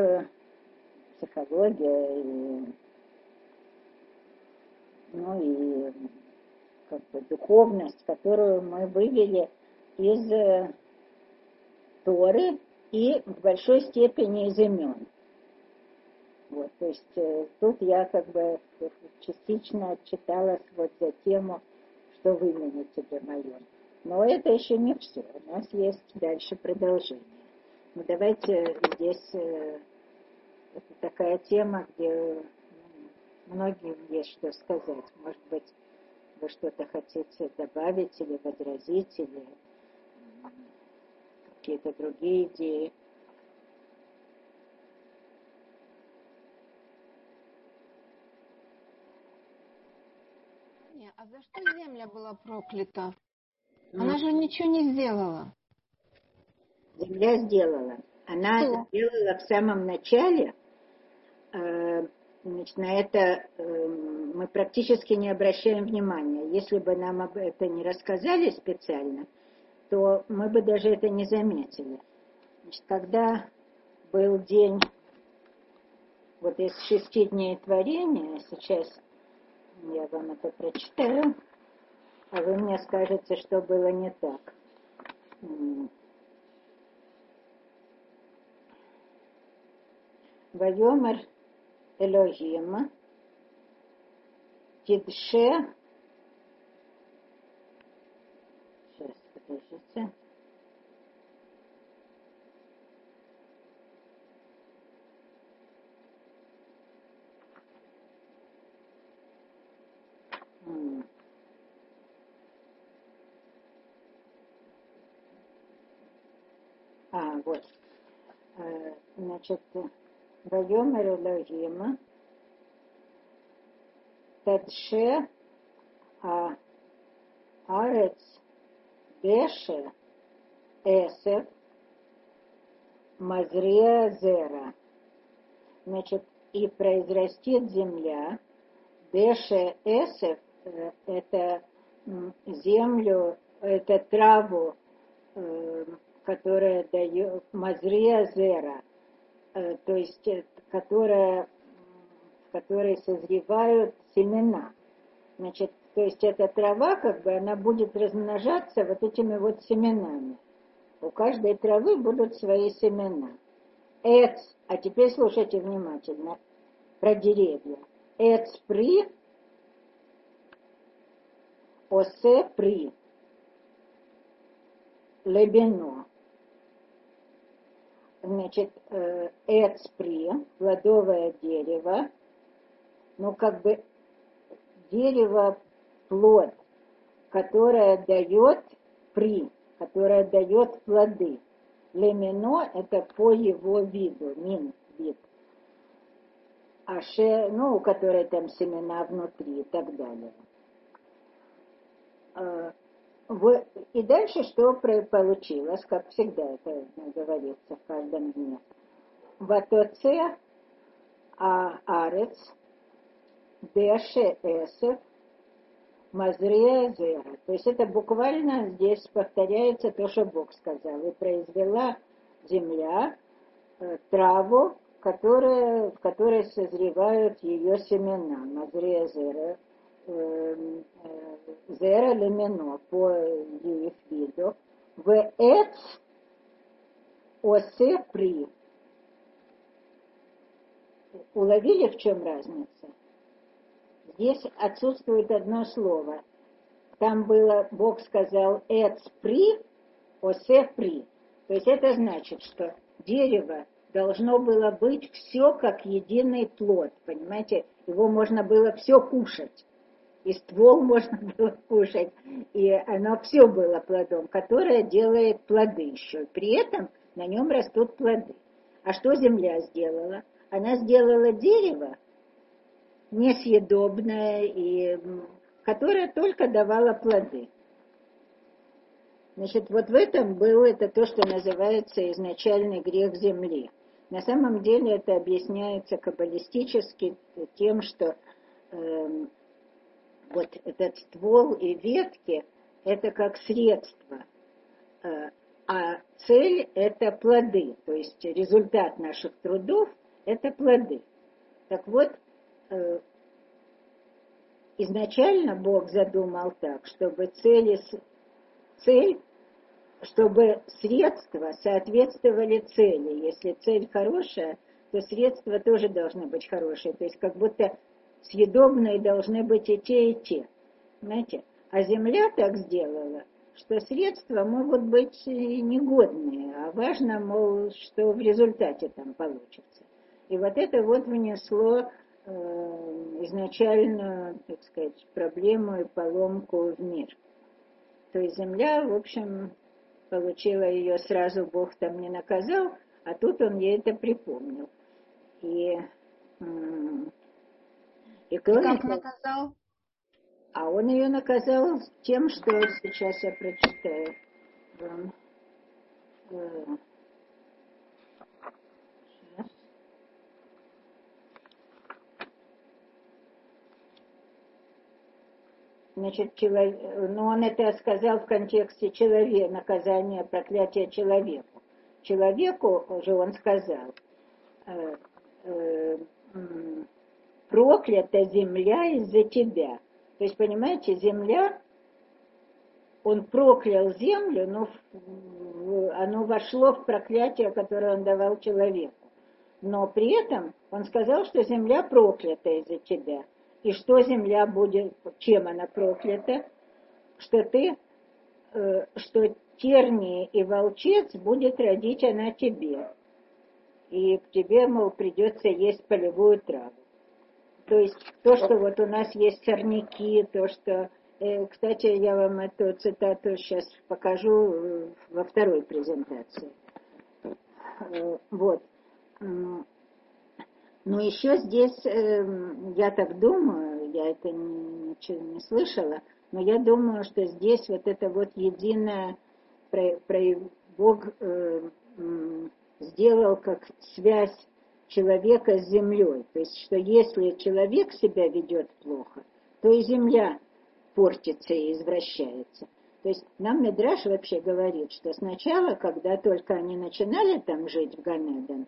и как бы духовность, которую мы вывели из Торы и в большой степени из имен. Вот, то есть тут я как бы частично отчиталась вот за тему, что в имени тебе моем. Но это еще не все. У нас есть дальше продолжение. Но давайте здесь это такая тема, где многим есть что сказать. Может быть, вы что-то хотите добавить или возразить, или какие-то другие идеи. А за что земля была проклята? Она же ничего не сделала. Земля сделала. Она Что? сделала в самом начале. Значит, на это мы практически не обращаем внимания. Если бы нам об этом не рассказали специально, то мы бы даже это не заметили. Значит, когда был день вот из 6 дней творения, сейчас я вам это прочитаю, а вы мне скажете, что было не так. Вайомер Элохим Тидше. Сейчас, подождите. Вот. Значит, Вайомер Элохим Тадше Арец Беше Эсев Мазрия Зера. Значит, и произрастет земля Беше Эсев, это землю, это траву, которая дает Мазрия Зера, то есть в которой созревают семена. Значит, то есть эта трава, как бы, она будет размножаться вот этими вот семенами. У каждой травы будут свои семена. Эц, а теперь слушайте внимательно про деревья. Эц при, осе при, лебено. значит, эцпри, плодовое дерево, ну, как бы дерево, плод, которое дает при, которое дает плоды. Лемино – это по его виду, мин – вид. Аше, ну, у которой там семена внутри и так далее. И дальше что получилось, как всегда это говорится в каждом дне. Ватоце арец деше эсев мазрея зера. То есть это буквально здесь повторяется то, что Бог сказал. И произвела земля траву, в которой созревают ее семена. Мазрея зера. Зера лемено по их виду. В эц осе при. Уловили, в чем разница? Здесь отсутствует одно слово. Там было, Бог сказал, эц при, осе при. То есть это значит, что дерево должно было быть все как единый плод. Понимаете, его можно было все кушать. И ствол можно было кушать, и оно все было плодом, которое делает плоды еще. При этом на нем растут плоды. А что земля сделала? Она сделала дерево несъедобное, и которое только давало плоды. Значит, вот в этом был это то, что называется изначальный грех земли. На самом деле это объясняется каббалистически тем, что вот этот ствол и ветки – это как средство, а цель – это плоды, то есть результат наших трудов – это плоды. Так вот, изначально Бог задумал так, чтобы чтобы средства соответствовали цели. Если цель хорошая, то средства тоже должны быть хорошие. То есть как будто съедобные должны быть и те, и те. Знаете? А земля так сделала, что средства могут быть негодные, а важно, мол, что в результате там получится. И вот это вот внесло изначальную, так сказать, проблему и поломку в мир. То есть земля, в общем, получила ее сразу, Бог там не наказал, а тут он ей это припомнил. И кроме как наказал? А он ее наказал тем, что сейчас я прочитаю вам. Значит, но он это сказал в контексте человека, наказания, проклятия человеку. Человеку же он сказал, проклята земля из-за тебя. То есть, понимаете, земля, он проклял землю, но оно вошло в проклятие, которое он давал человеку. Но при этом он сказал, что земля проклята из-за тебя. И что земля будет, чем она проклята? Что тернии и волчец будет родить она тебе. И к тебе, мол, придется есть полевую траву. То есть то, что вот у нас есть сорняки, то, что... Кстати, я вам эту цитату сейчас покажу во второй презентации. Вот. Но еще здесь, я так думаю, я это ничего не слышала, но я думаю, что здесь вот это вот единое, Бог сделал как связь человека с землей. То есть, что если человек себя ведет плохо, то и земля портится и извращается. То есть нам Мидраш вообще говорит, что сначала, когда только они начинали там жить в Ганеден,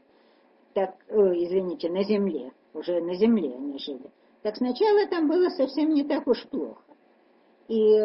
на земле, уже на земле они жили, так сначала там было совсем не так уж плохо. И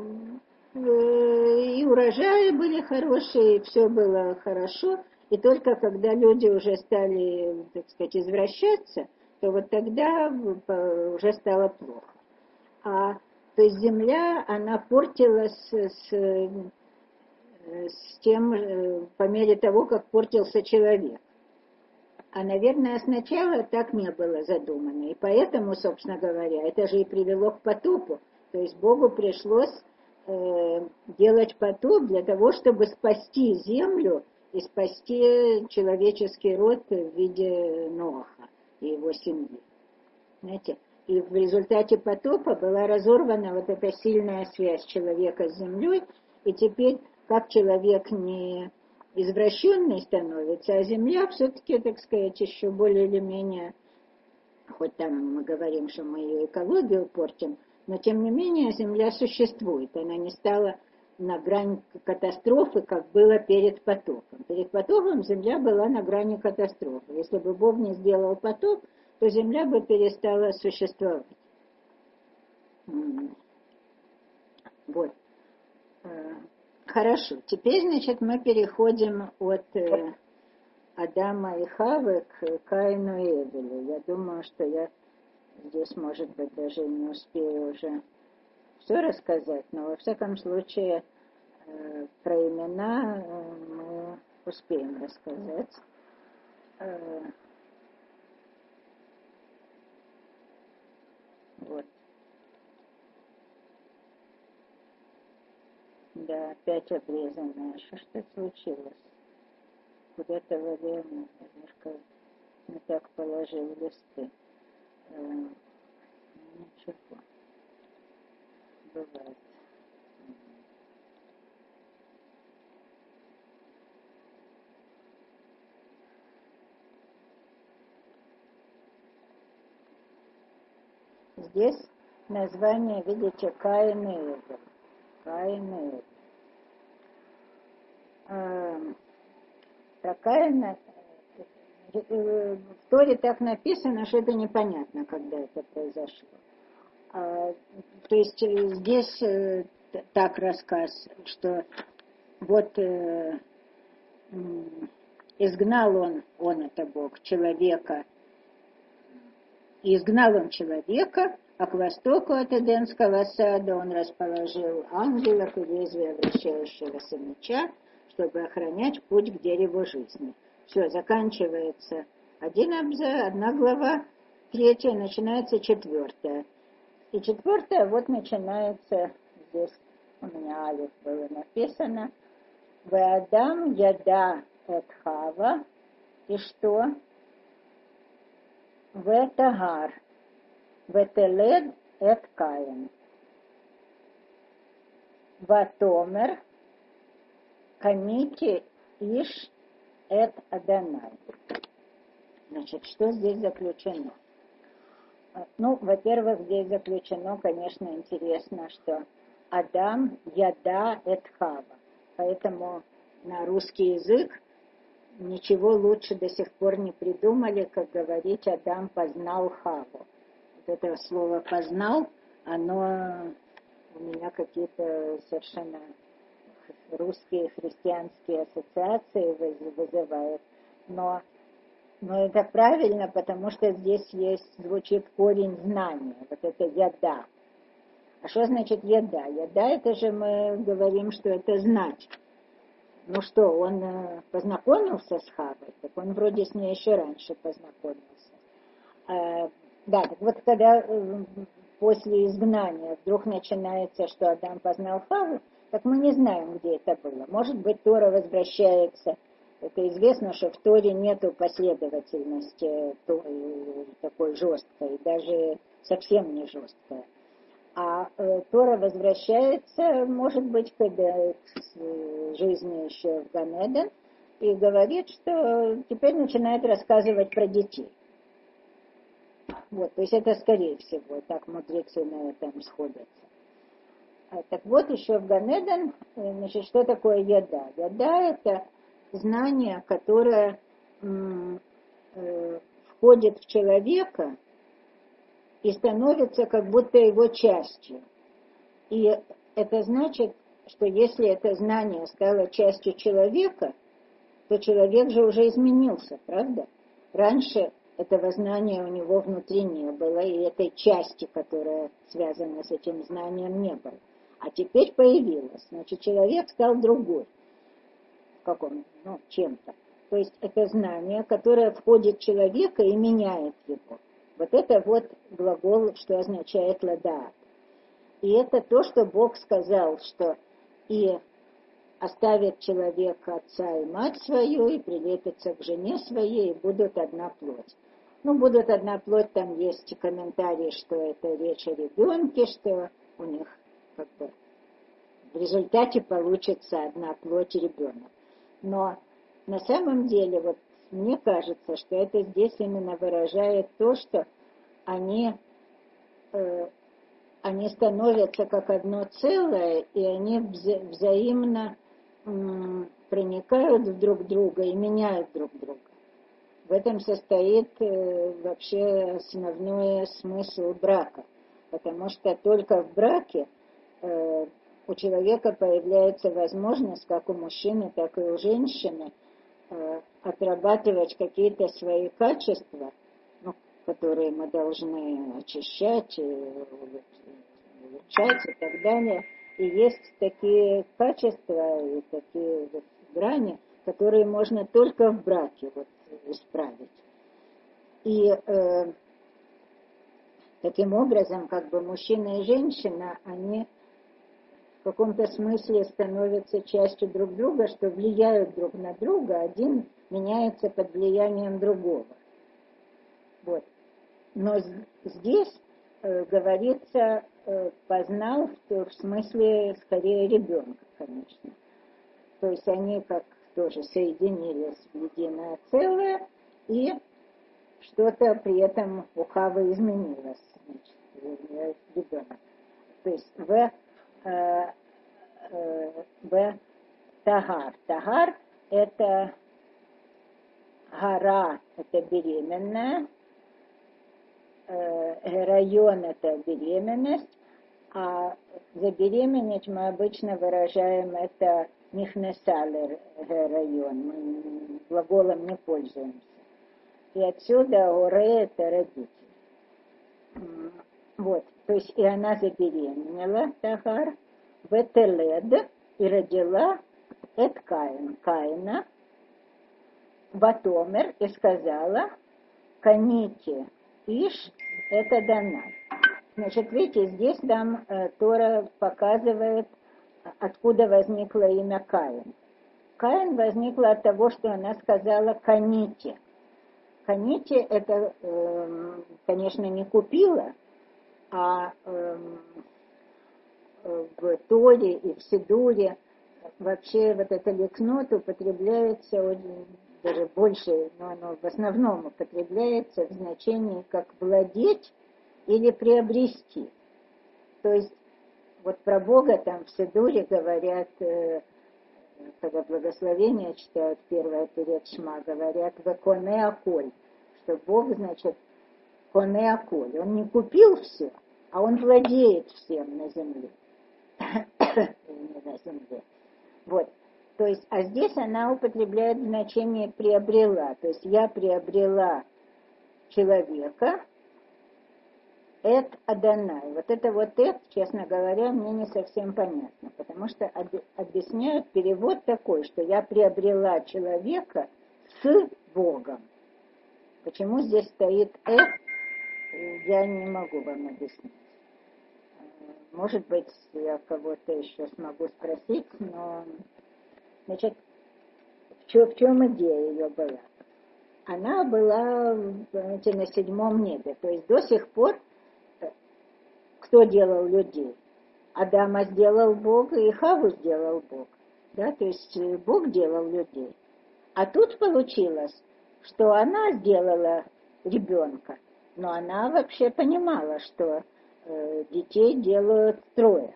урожаи были хорошие, и все было хорошо, и только когда люди уже стали, так сказать, извращаться, то вот тогда уже стало плохо. То есть земля, она портилась с тем, по мере того, как портился человек. А, наверное, сначала так не было задумано. И поэтому, собственно говоря, это же и привело к потопу. То есть Богу пришлось делать потоп для того, чтобы спасти землю и спасти человеческий род в виде Ноаха и его семьи. Знаете? И в результате потопа была разорвана вот эта сильная связь человека с землей, и теперь, как человек не извращенный становится, а земля все-таки, так сказать, еще более или менее, хоть там мы говорим, что мы ее экологию портим, но тем не менее земля существует, она не стала на грани катастрофы, как было перед потопом. Перед потопом земля была на грани катастрофы. Если бы Бог не сделал потоп, то земля бы перестала существовать. Вот. Хорошо. Теперь, значит, мы переходим от Адама и Хавы к Каину и Эвелю. Я думаю, что я здесь, может быть, даже не успею уже все рассказать, но во всяком случае про имена мы успеем рассказать. Вот. Да, опять обрезанная. Что ж это случилось? Куда-то время немножко не так положил листы. Ничего. Бывает. Здесь название, видите, Каин и Эвель. Каин и Эвель. Про Каина в Торе так написано, что это непонятно, когда это произошло. То есть здесь так рассказ, что вот изгнал он это Бог, человека, и изгнал он человека, а к востоку от Эдемского сада он расположил ангелов и лезвия вращающегося меча, чтобы охранять путь к дереву жизни. Все, заканчивается один абзац, одна глава, третья, начинается четвертая. И четвертая вот начинается, здесь у меня алиф было написано, «Веадам яда эт Хава», и что? «Ветагар, ветелед эт Каин, ватомер, камити иш эт Адонай». Значит, что здесь заключено? Ну, во-первых, здесь заключено, конечно, интересно, что Адам яда эт Хава. Поэтому на русский язык ничего лучше до сих пор не придумали, как говорить Адам познал Хаву. Вот это слово «познал», оно у меня какие-то совершенно русские христианские ассоциации вызывает. Но это правильно, потому что здесь звучит корень знания. Вот это яда. А что значит яда? Яда, это же мы говорим, что это знать. Ну что, он познакомился с Хавой, так он вроде с ней еще раньше познакомился. Да, так вот когда после изгнания вдруг начинается, что Адам познал Хаву, так мы не знаем, где это было. Может быть, Тора возвращается. Это известно, что в Торе нету последовательности такой жесткой, даже совсем не жесткой. А Тора возвращается, может быть, к жизни еще в Ганеден, и говорит, что теперь начинает рассказывать про детей. Вот, то есть это, скорее всего, так мудрецы на этом сходятся. Так вот, еще в Ганеден, значит, что такое яда? Яда – это знание, которое входит в человека и становится как будто его частью. И это значит, что если это знание стало частью человека, то человек же уже изменился, правда? Раньше этого знания у него внутри не было, и этой части, которая связана с этим знанием, не было. А теперь появилась. Значит, человек стал другой. чем-то. То есть это знание, которое входит в человека и меняет его. Вот это вот глагол, что означает ладаат. И это то, что Бог сказал, что и оставит человек отца и мать свою, и прилепится к жене своей, и будут одна плоть. Будут одна плоть, там есть комментарии, что это речь о ребенке, что у них в результате получится одна плоть и ребенок. Но на самом деле, вот мне кажется, что это здесь именно выражает то, что они становятся как одно целое, и они взаимно проникают в друг друга и меняют друг друга. В этом состоит вообще основной смысл брака, потому что только в браке у человека появляется возможность, как у мужчины, так и у женщины, отрабатывать какие-то свои качества, которые мы должны очищать, улучшать и так далее. И есть такие качества и такие грани, которые можно только в браке исправить. И таким образом, мужчина и женщина, они в каком-то смысле становятся частью друг друга, что влияют друг на друга, один меняется под влиянием другого. Вот. Но здесь говорится, познал, в смысле скорее ребенка, конечно. То есть они как тоже соединились в единое целое, и что-то при этом у Хавы изменилось, ребенок. То есть в тагар. Тагар – это гора, это беременная, герайон – это беременность, а забеременеть мы обычно выражаем это нихнесалер герайон, мы глаголом не пользуемся. И отсюда оре – это родитель. Вот, то есть и она забеременела, Тагар, ветелед, и родила эт Каина, Ватомер, и сказала, Каните Иш, это Данай. Значит, видите, здесь нам Тора показывает, откуда возникло имя Каин. Каин возникло от того, что она сказала Каните. Каните это, конечно, не купила, а в Торе и в Сидуре вообще вот это лекнот употребляется даже больше, но оно в основном употребляется в значении как владеть или приобрести. То есть вот про Бога там в Сидуре говорят, когда благословение читают первое перед Шма, говорят «Веконе аколь», что Бог, значит, коне аколь. Он не купил все, а он владеет всем на земле. Не на земле. Вот. То есть, а здесь она употребляет значение «приобрела». То есть я приобрела человека, Эт Адонай. Вот это честно говоря, мне не совсем понятно, потому что объясняют перевод такой, что я приобрела человека с Богом. Почему здесь стоит Эт, я не могу вам объяснить. Может быть, я кого-то еще смогу спросить, но, значит, в чем идея ее была? Она была, знаете, на 7 небе, то есть до сих пор кто делал людей? Адама сделал Бог, и Хаву сделал Бог. Да? То есть Бог делал людей. А тут получилось, что она сделала ребенка, но она вообще понимала, что детей делают 3.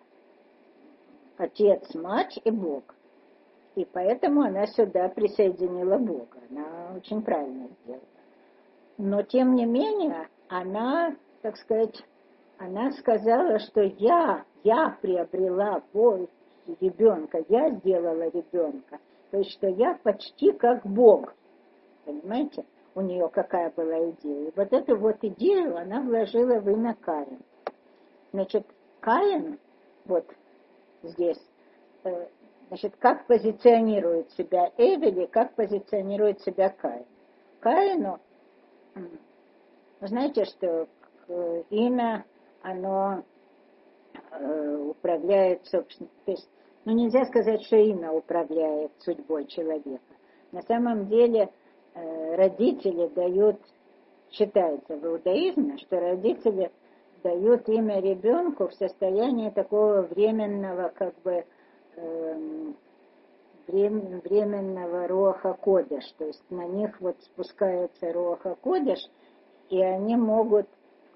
Отец, мать и Бог. И поэтому она сюда присоединила Бога. Она очень правильно сделала. Но тем не менее, она, так сказать, она сказала, что я приобрела ребенка, я сделала ребенка. То есть, что я почти как Бог. Понимаете? У нее какая была идея. И вот эту идею она вложила в имя Каин. Значит, Каин, вот здесь, Значит, как позиционирует себя Эвель и как позиционирует себя Каин. Каину, вы знаете, что имя, оно управляет, собственно, то есть, нельзя сказать, что имя управляет судьбой человека. На самом деле родители дают, считается в иудаизме, что родители дают имя ребенку в состоянии такого временного, как бы, временного руаха кодеш, то есть на них вот спускается руаха кодеш, и они могут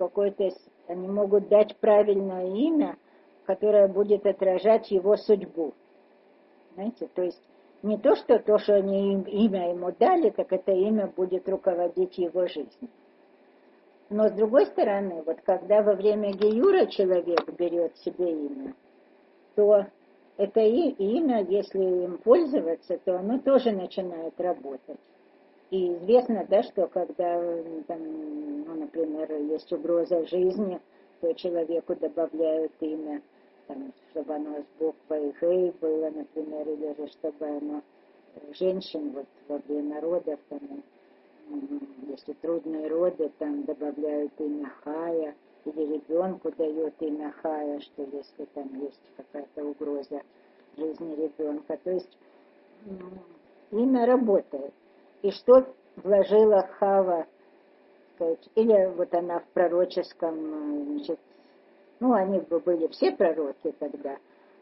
дать правильное имя, которое будет отражать его судьбу. Знаете, то есть не то, что они имя ему дали, так это имя будет руководить его жизнью. Но с другой стороны, вот когда во время геюра человек берет себе имя, то это имя, если им пользоваться, то оно тоже начинает работать. И известно, да, что когда, там, например, есть угроза жизни, то человеку добавляют имя, там, чтобы оно с буквой Г было, например, или же чтобы оно женщин вот, во время родов, там, если трудные роды, там добавляют имя Хая, или ребенку дают имя Хая, что если там есть какая-то угроза жизни ребенка. То есть имя работает. И что вложила Хава, сказать, или вот она в пророческом, значит, они были все пророки тогда,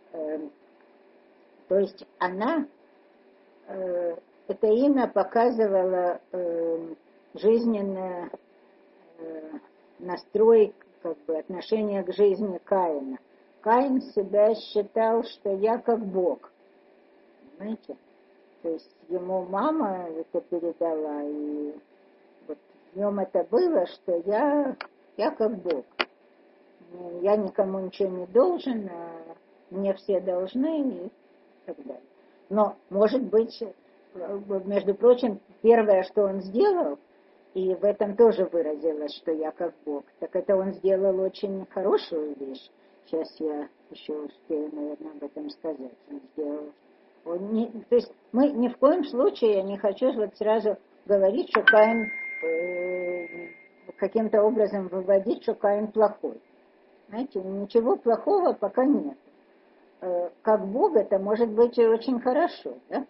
то есть она, это имя показывало жизненный настрой, как бы отношение к жизни Каина. Каин себя считал, что я как Бог, понимаете? То есть ему мама это передала, и вот в нем это было, что я как Бог. Я никому ничего не должен, а мне все должны и так далее. Но, может быть, между прочим, первое, что он сделал, и в этом тоже выразилось, что я как Бог, так это он сделал очень хорошую вещь. Сейчас я еще успею, наверное, об этом сказать. Он сделал. То есть мы ни в коем случае, я не хочу вот сразу говорить, что Каин каким-то образом выводить, что Каин плохой. Знаете, ничего плохого пока нет. Как Бог это может быть и очень хорошо, да?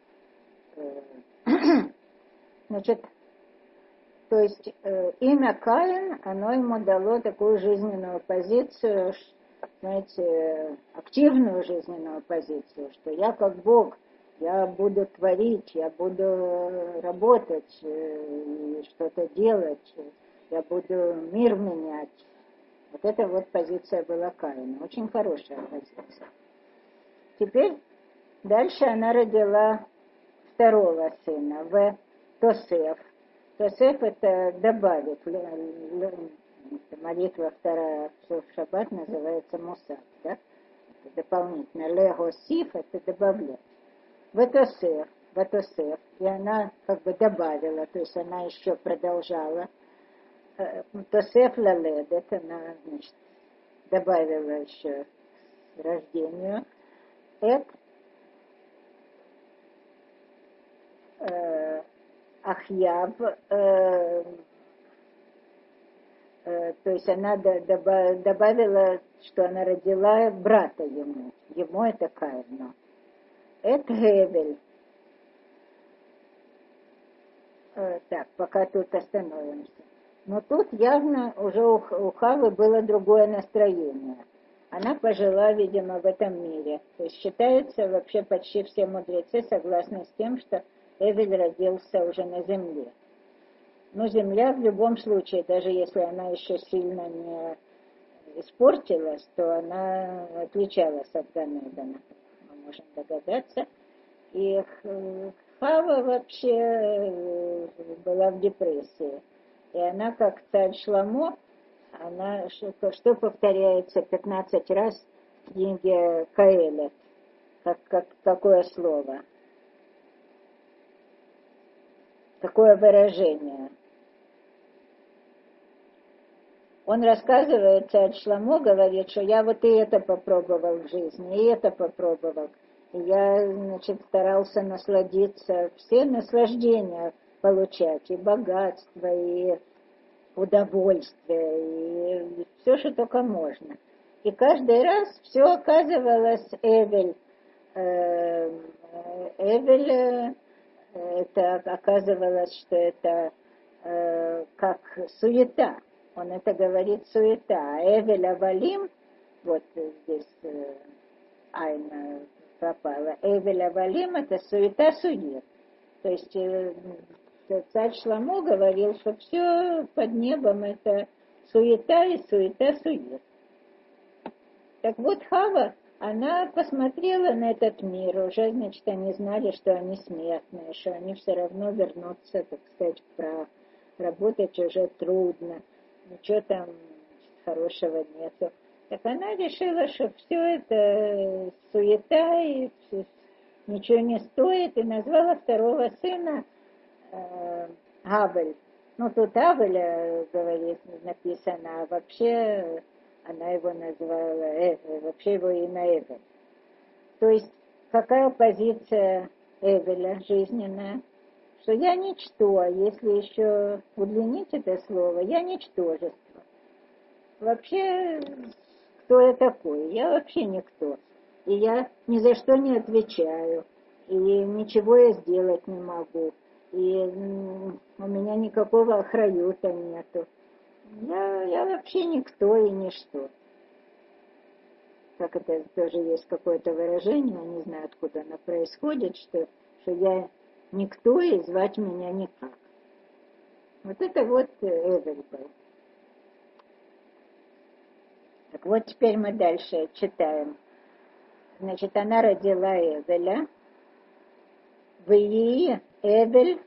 Значит, то есть имя Каин, оно ему дало такую жизненную позицию, знаете, активную жизненную позицию, что я как Бог, я буду творить, я буду работать, что-то делать, я буду мир менять. Вот эта вот позиция была Каина, очень хорошая позиция. Теперь дальше она родила второго сына, Тосеф. Тосеф это добавить. Молитва вторая в шаббат называется Мусар, да? Это дополнительно. Легосиф это добавлять. Тосеф. И она как бы добавила, то есть она еще продолжала. Тосеф лаледет, она, значит, добавила еще к рождению. Ахьяб, то есть она добавила, что она родила брата ему. Ему это Каину. Это Гевель. Так, пока тут остановимся. Но тут явно уже у Хавы было другое настроение. Она пожила, видимо, в этом мире. То есть считается, вообще почти все мудрецы согласны с тем, что Эвель родился уже на земле. Но земля в любом случае, даже если она еще сильно не испортилась, то она отличалась от Ганедана, мы можем догадаться. И Хава вообще была в депрессии. И она, как царь Шломо, она, что повторяется 15 раз в книге Каэлет? Какое слово? Какое выражение? Он рассказывает, царь Шломо говорит, что я вот и это попробовал в жизни, и это попробовал. И я, значит, старался насладиться, все наслаждения получать, и богатство, и удовольствие, и все, что только можно. И каждый раз все оказывалось Эвель. Эвель, это оказывалось, что это как суета. Он это говорит суета. А Эвель Авалим, вот здесь Айна пропала. Эвель Авалим это суета-сует. То есть царь Шломо говорил, что все под небом это суета и суета-сует. Так вот Хава, она посмотрела на этот мир, уже, значит, они знали, что они смертные, что они все равно вернутся, так сказать, в прах. Работать уже трудно, ничего там хорошего нету. Так она решила, что все это суета и ничего не стоит, и назвала второго сына Авель. Ну, тут Авель, говорит, написано, а вообще она его назвала, вообще его имя Эвель. То есть, какая позиция Эвеля жизненная? Что я ничто, если еще удлинить это слово, я ничтожество. Вообще, кто я такой? Я вообще никто. И я ни за что не отвечаю, и ничего я сделать не могу, и у меня никакого охраюта нету. Я вообще никто и ничто. Как это тоже есть какое-то выражение, я не знаю, откуда оно происходит, что я никто и звать меня никак. Вот это вот Эвель был. Так вот, теперь мы дальше читаем. Значит, она родила Эвеля. Вии Эвель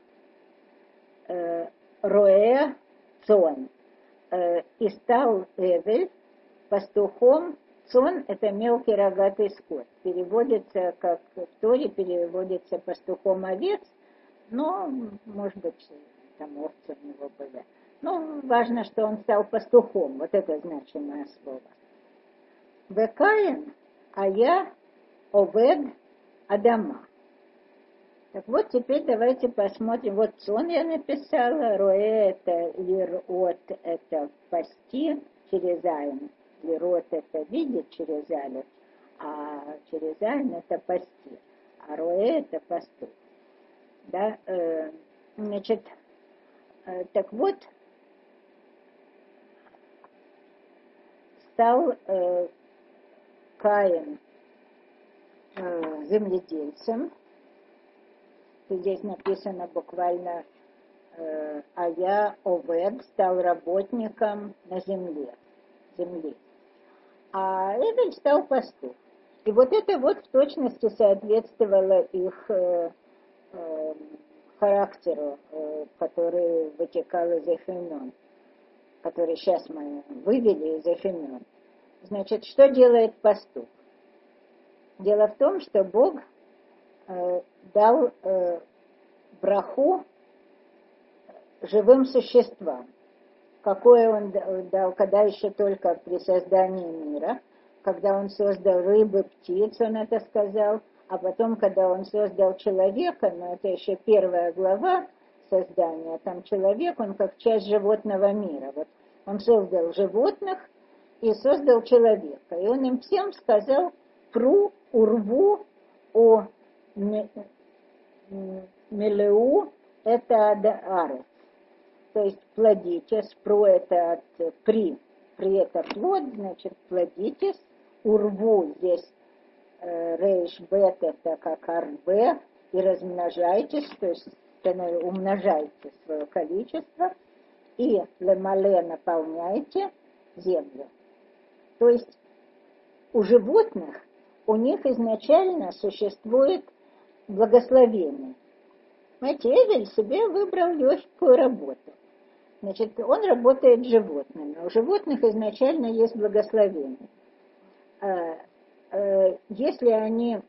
Роэ Цон. И стал Эвель пастухом. Цон – это мелкий рогатый скот. Переводится, как в Торе переводится пастухом овец, но, может быть, там овцы у него были. Но важно, что он стал пастухом. Вот это значимое слово. Векаин, а я Овед Адама. Так вот, теперь давайте посмотрим. Вот Цон я написала, Роэ это лирот, это пасти через айн. Лирот это видеть через алиф, а через айн это пасти. А Роэ это пастух. Да, значит, так вот, стал Каин земледельцем. Здесь написано буквально а я Овед стал работником на земле. А Эвель стал пастух. И вот это вот в точности соответствовало их характеру, который вытекал из их имен, который сейчас мы вывели из их имен. Значит, что делает пастух? Дело в том, что Бог дал браху живым существам. Какое он дал, когда еще только при создании мира, когда он создал рыбы, птиц, он это сказал, а потом, когда он создал человека, но это еще первая глава создания, там человек, он как часть животного мира. Вот он создал животных и создал человека. И он им всем сказал: пру, урву, о мелеу, это адаарец. То есть плодитесь, пру это от при это плод, значит плодитесь, урву здесь рейш бет это как арбе, и размножайтесь, то есть умножайте свое количество, и лемале наполняйте землю. То есть у животных, у них изначально существует благословение. Знаете, Эвель себе выбрал легкую работу. Значит, он работает с животными. У животных изначально есть благословение. Если они,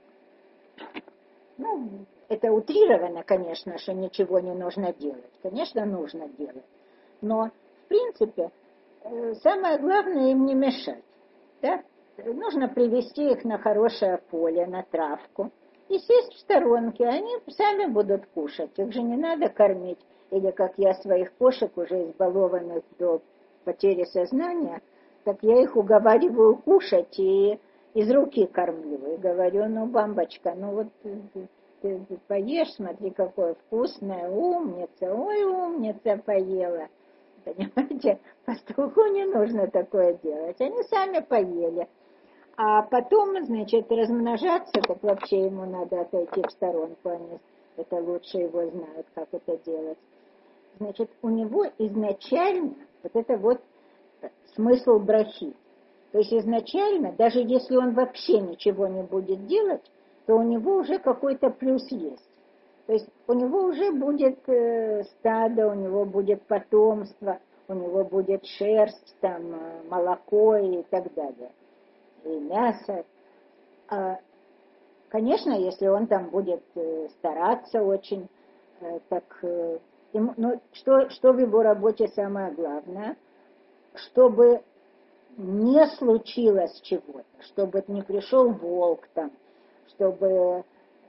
это утрировано, конечно, что ничего не нужно делать. Конечно, нужно делать. Но, в принципе, самое главное им не мешать. Да? нужно привести их на хорошее поле, на травку, и сесть в сторонке. Они сами будут кушать. Их же не надо кормить. Или, как я своих кошек, уже избалованных до потери сознания, так я их уговариваю кушать и из руки кормлю. И говорю, ну, бамбочка, ну вот ты поешь, смотри, какое вкусное, умница, ой, умница, поела. Понимаете, пастуху не нужно такое делать. Они сами поели. А потом, значит, размножаться, так вообще ему надо отойти в сторонку. Они это лучше его знают, как это делать. Значит, у него изначально вот это вот смысл брахи. То есть изначально, даже если он вообще ничего не будет делать, то у него уже какой-то плюс есть. То есть у него уже будет стадо, у него будет потомство, у него будет шерсть, там, молоко и так далее. И мясо. Конечно, если он там будет стараться очень, так... Но что в его работе самое главное? Чтобы не случилось чего-то, чтобы не пришел волк там, чтобы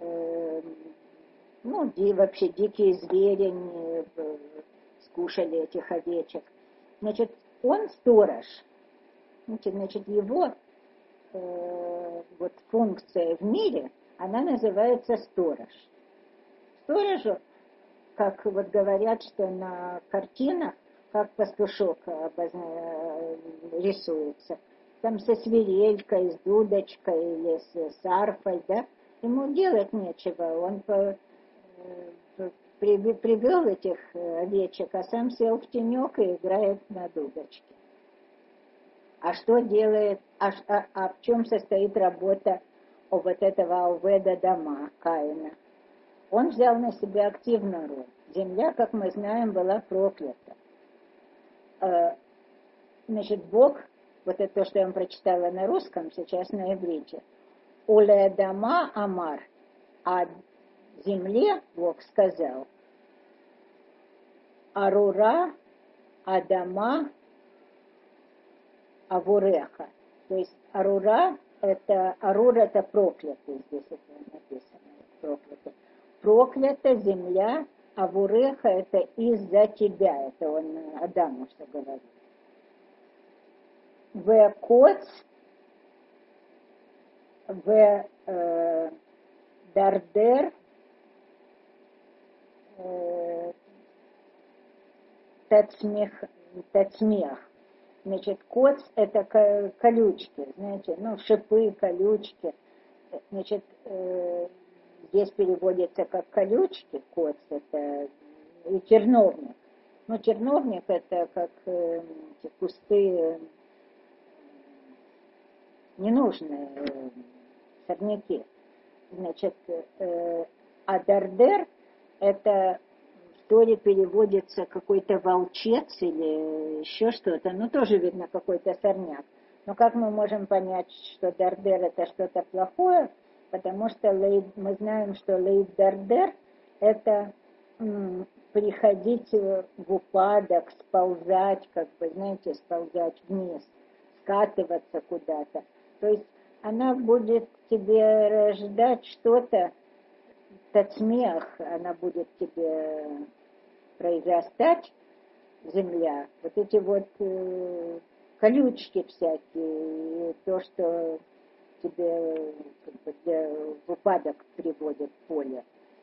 вообще дикие звери не скушали этих овечек. Значит, он сторож. Значит, его вот функция в мире, она называется сторож. Сторожу, как вот говорят, что на картинах, как пастушок рисуется, там со свирелькой, с дудочкой или с арфой, да, ему делать нечего, он привел этих овечек, а сам сел в тенек и играет на дудочке. А что делает, в чем состоит работа вот этого Оведа дома, Каина? Он взял на себя активную роль. Земля, как мы знаем, была проклята. Значит, Бог, вот это то, что я вам прочитала на русском, сейчас на иврите, Оле дома Амар, а земле Бог сказал, Арура Адама Авуреха. То есть Арура это проклятый, здесь это написано, проклятый. Проклята земля, Авуреха это из-за тебя, это он Адаму что говорит. В коц, в дардер, тацмех. Значит, коц это колючки, знаете, шипы, колючки. Значит, здесь переводится как колючки, коц это и терновник. Терновник это как кусты ненужные, сорняки. Значит, а дардер это в Торе переводится какой-то волчец или еще что-то, тоже видно какой-то сорняк. Но как мы можем понять, что дардер это что-то плохое? Потому что мы знаем, что лейд дардер это приходить в упадок, сползать, сползать вниз, скатываться куда-то. То есть она будет тебе рождать что-то, тацмех, она будет тебе произрастать, земля, вот эти вот колючки всякие, то, что тебе в упадок приводит поле.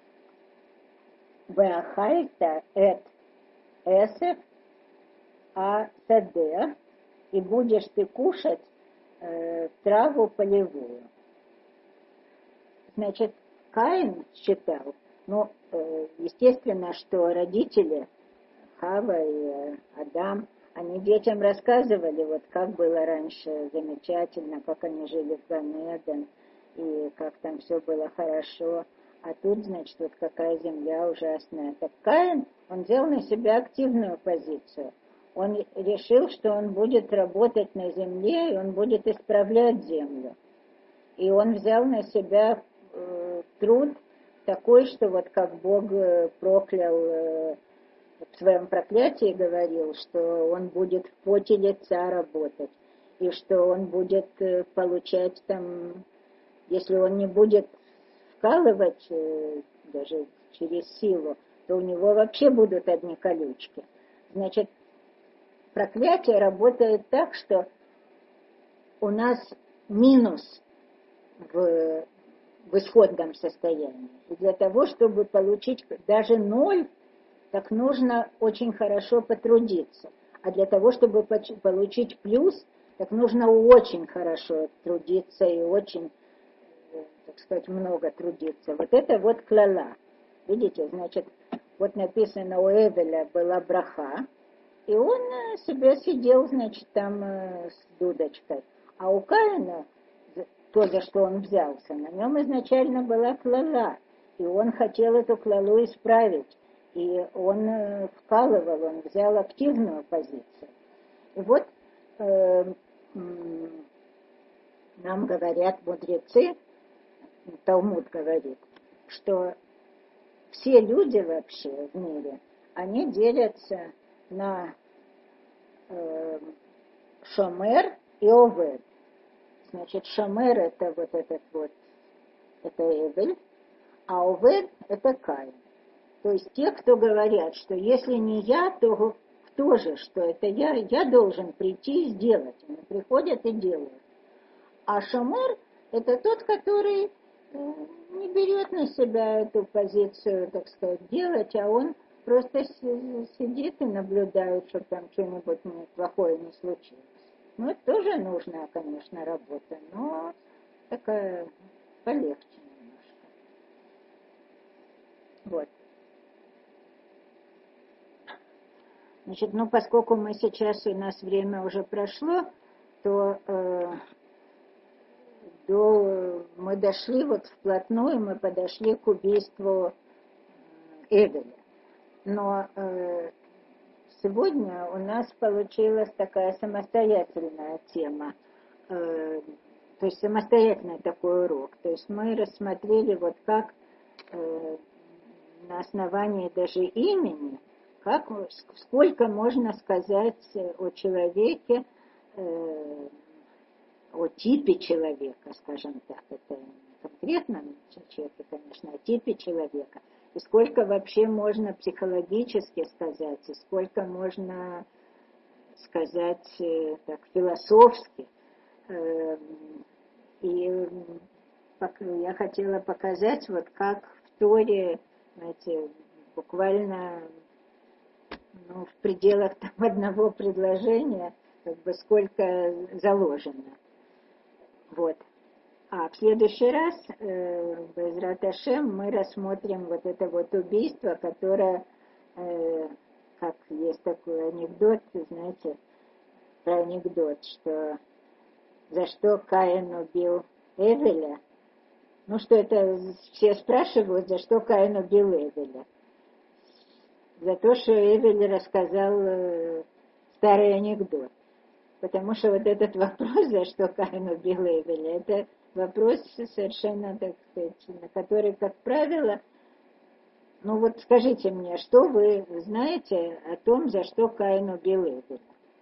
Веахайта эт эсеф а саде, и будешь ты кушать траву полевую. Значит, Каин считал, естественно, что родители Хава и Адам, они детям рассказывали, вот как было раньше замечательно, как они жили в Ганеден, и как там все было хорошо. А тут, значит, вот какая земля ужасная. Так Каин, он взял на себя активную позицию. Он решил, что он будет работать на земле, и он будет исправлять землю. И он взял на себя труд такой, что вот как Бог проклял в своем проклятии, говорил, что он будет в поте лица работать. и что он будет получать там, если он не будет вкалывать даже через силу, то у него вообще будут одни колючки. Значит, проклятие работает так, что у нас минус в исходном состоянии. И для того, чтобы получить даже 0, так нужно очень хорошо потрудиться. А для того, чтобы получить плюс, так нужно очень хорошо трудиться и очень, так сказать, много трудиться. Вот это вот клала. Видите, значит, вот написано, у Эвеля была браха, и он себе сидел, значит, там с дудочкой. А у Каина, то, за что он взялся, на нем изначально была клала, и он хотел эту клалу исправить. И он вкалывал, он взял активную позицию. И вот нам говорят мудрецы, Талмуд говорит, что все люди вообще в мире, они делятся на шомер и овед. Значит, шомер это вот этот вот, это Эвель, а овед это Каин. То есть те, кто говорят, что если не я, то кто же, что это я должен прийти и сделать. Они приходят и делают. А шомер это тот, который не берет на себя эту позицию, так сказать, делать, а он просто сидит и наблюдает, чтобы там что-нибудь плохое не случилось. Ну, это тоже нужная, конечно, работа, но такая полегче немножко. Вот. Значит, ну, поскольку мы сейчас, у нас время уже прошло, то мы дошли вот вплотную, мы подошли к убийству Эвеля. Но сегодня у нас получилась такая самостоятельная тема, то есть самостоятельный такой урок. То есть мы рассмотрели вот как на основании даже имени, как, сколько можно сказать о человеке, о типе человека, скажем так, это не конкретно человеке, конечно, о типе человека, и сколько вообще можно психологически сказать, и сколько можно сказать так философски. И я хотела показать, вот как в Торе, знаете, буквально в пределах там одного предложения, как бы сколько заложено. Вот. А в следующий раз, Бе'эзрат Ашем, мы рассмотрим вот это вот убийство, которое, как есть такой анекдот, знаете, про анекдот, что за что Каин убил Эвеля. Ну, что это все спрашивают, за что Каин убил Эвеля. За то, что Эвель рассказал старый анекдот. Потому что вот этот вопрос, за что Каин убил Эвеля, это вопрос совершенно, так сказать, на который, как правило, ну вот скажите мне, что вы знаете о том, за что Каин убил Эвеля?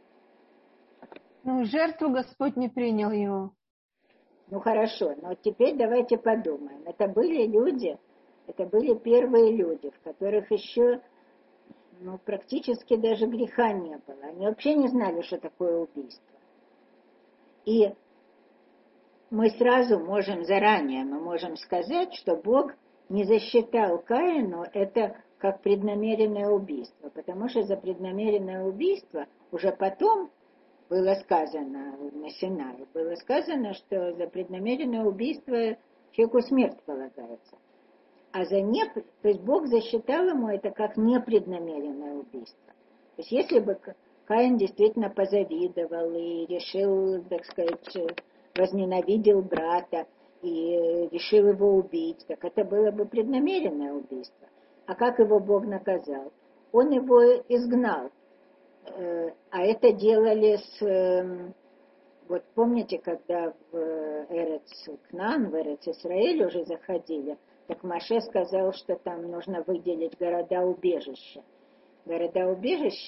Ну, жертву Господь не принял его. Ну хорошо, но теперь давайте подумаем. Это были люди, это были первые люди, в которых еще практически даже греха не было. Они вообще не знали, что такое убийство. И мы сразу можем, заранее мы можем сказать, что Бог не засчитал Каину это как преднамеренное убийство, потому что за преднамеренное убийство уже потом было сказано на Синае, было сказано, что за преднамеренное убийство человеку смерть полагается. А то есть Бог засчитал ему это как непреднамеренное убийство. То есть если бы Каин действительно позавидовал и решил, так сказать, возненавидел брата и решил его убить, так это было бы преднамеренное убийство. А как его Бог наказал? Он его изгнал. А это делали вот помните, когда в Эрец Кнаан, в Эрец Исраэль уже заходили, так Моше сказал, что там нужно выделить города-убежища. Города-убежища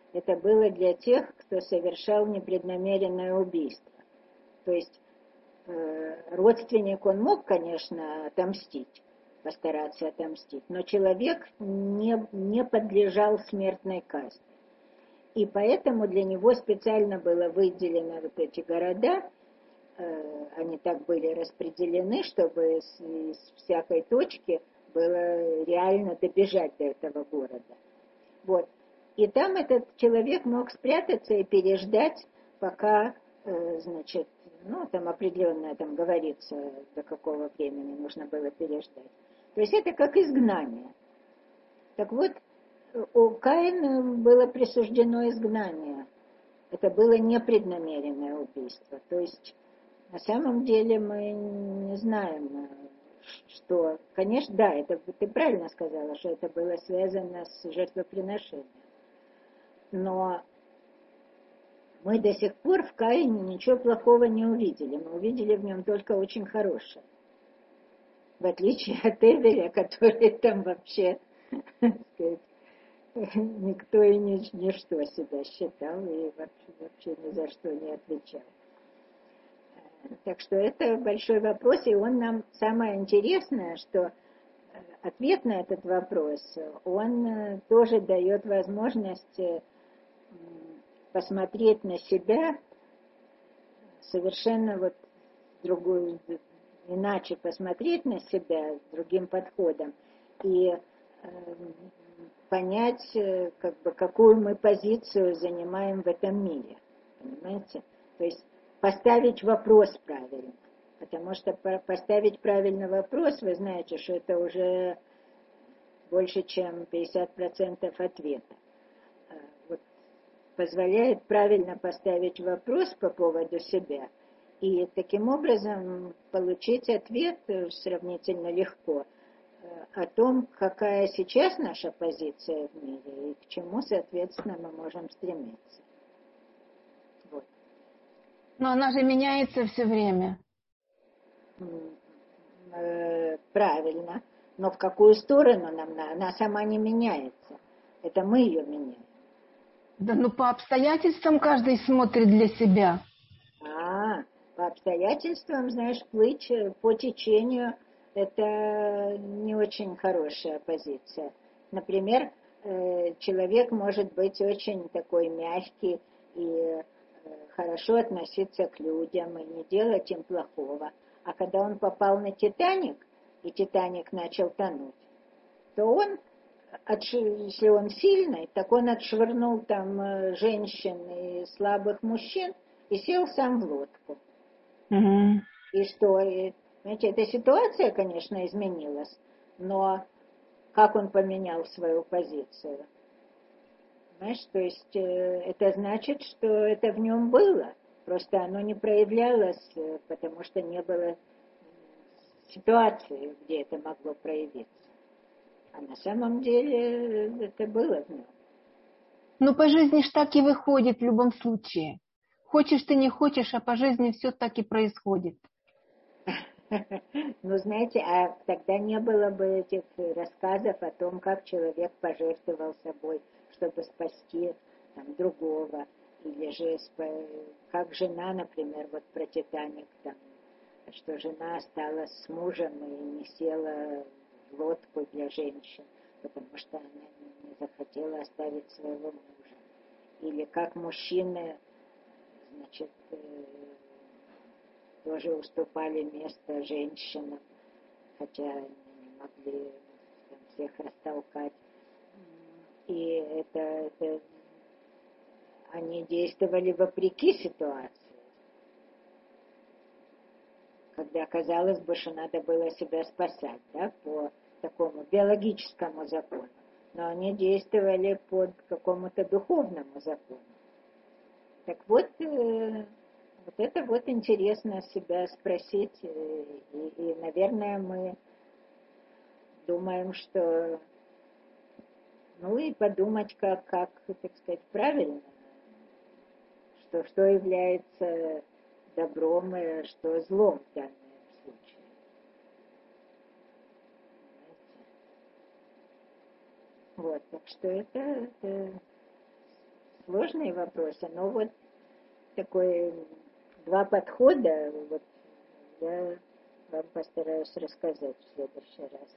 это было для тех, кто совершал непреднамеренное убийство. То есть родственник, он мог, конечно, отомстить, постараться отомстить, но человек не подлежал смертной казни. И поэтому для него специально было выделено вот эти города, они так были распределены, чтобы из всякой точки было реально добежать до этого города. Вот. И там этот человек мог спрятаться и переждать, пока, значит, ну, там определенно там говорится, до какого времени нужно было переждать. То есть это как изгнание. Так вот, у Каина было присуждено изгнание. Это было непреднамеренное убийство. То есть, на самом деле, мы не знаем, что... Конечно, да, это ты правильно сказала, что это было связано с жертвоприношением. Но мы до сих пор в Каине ничего плохого не увидели. Мы увидели в нем только очень хорошее. В отличие от Эвеля, который там вообще, так сказать, никто и ничто себя считал и вообще ни за что не отвечал. Так что это большой вопрос, и он нам, самое интересное, что ответ на этот вопрос, он тоже дает возможность посмотреть на себя совершенно вот другую, иначе посмотреть на себя с другим подходом и понять, как бы, какую мы позицию занимаем в этом мире. Понимаете? То есть поставить вопрос правильно. Потому что поставить правильный вопрос, вы знаете, что это уже больше, чем 50% ответа. Вот, позволяет правильно поставить вопрос по поводу себя и таким образом получить ответ сравнительно легко о том, какая сейчас наша позиция в мире и к чему, соответственно, мы можем стремиться. Вот. Но она же меняется все время. Правильно. Но в какую сторону нам надо? Она сама не меняется. Это мы ее меняем. Да, ну по обстоятельствам каждый смотрит для себя. По обстоятельствам, знаешь, плыть по течению – это не очень хорошая позиция. Например, человек может быть очень такой мягкий и хорошо относиться к людям и не делать им плохого. А когда он попал на Титаник, и Титаник начал тонуть, то он, если он сильный, так он отшвырнул там женщин и слабых мужчин и сел сам в лодку. Угу. И что, знаете, эта ситуация, конечно, изменилась, но как он поменял свою позицию? Понимаешь, то есть это значит, что это в нем было, просто оно не проявлялось, потому что не было ситуации, где это могло проявиться. А на самом деле это было в нем. Ну по жизни ж так и выходит в любом случае. Хочешь ты, не хочешь, а по жизни все так и происходит. Ну, знаете, а тогда не было бы этих рассказов о том, как человек пожертвовал собой, чтобы спасти там, другого. Или же как жена, например, вот про Титаник, там, что жена осталась с мужем и не села в лодку для женщин, потому что она не захотела оставить своего мужа. Или как мужчины, значит, тоже уступали место женщинам, хотя они не могли там, всех растолкать. И это они действовали вопреки ситуации. Когда казалось бы, что надо было себя спасать, да, по такому биологическому закону. Но они действовали по какому-то духовному закону. Так вот, вот это вот интересно себя спросить, и, наверное, мы думаем, что, ну и подумать, как так сказать, правильно, что является добром и что злом в данном случае. Вот, так что это сложные вопросы, но вот такой два подхода, вот я вам постараюсь рассказать в следующий раз.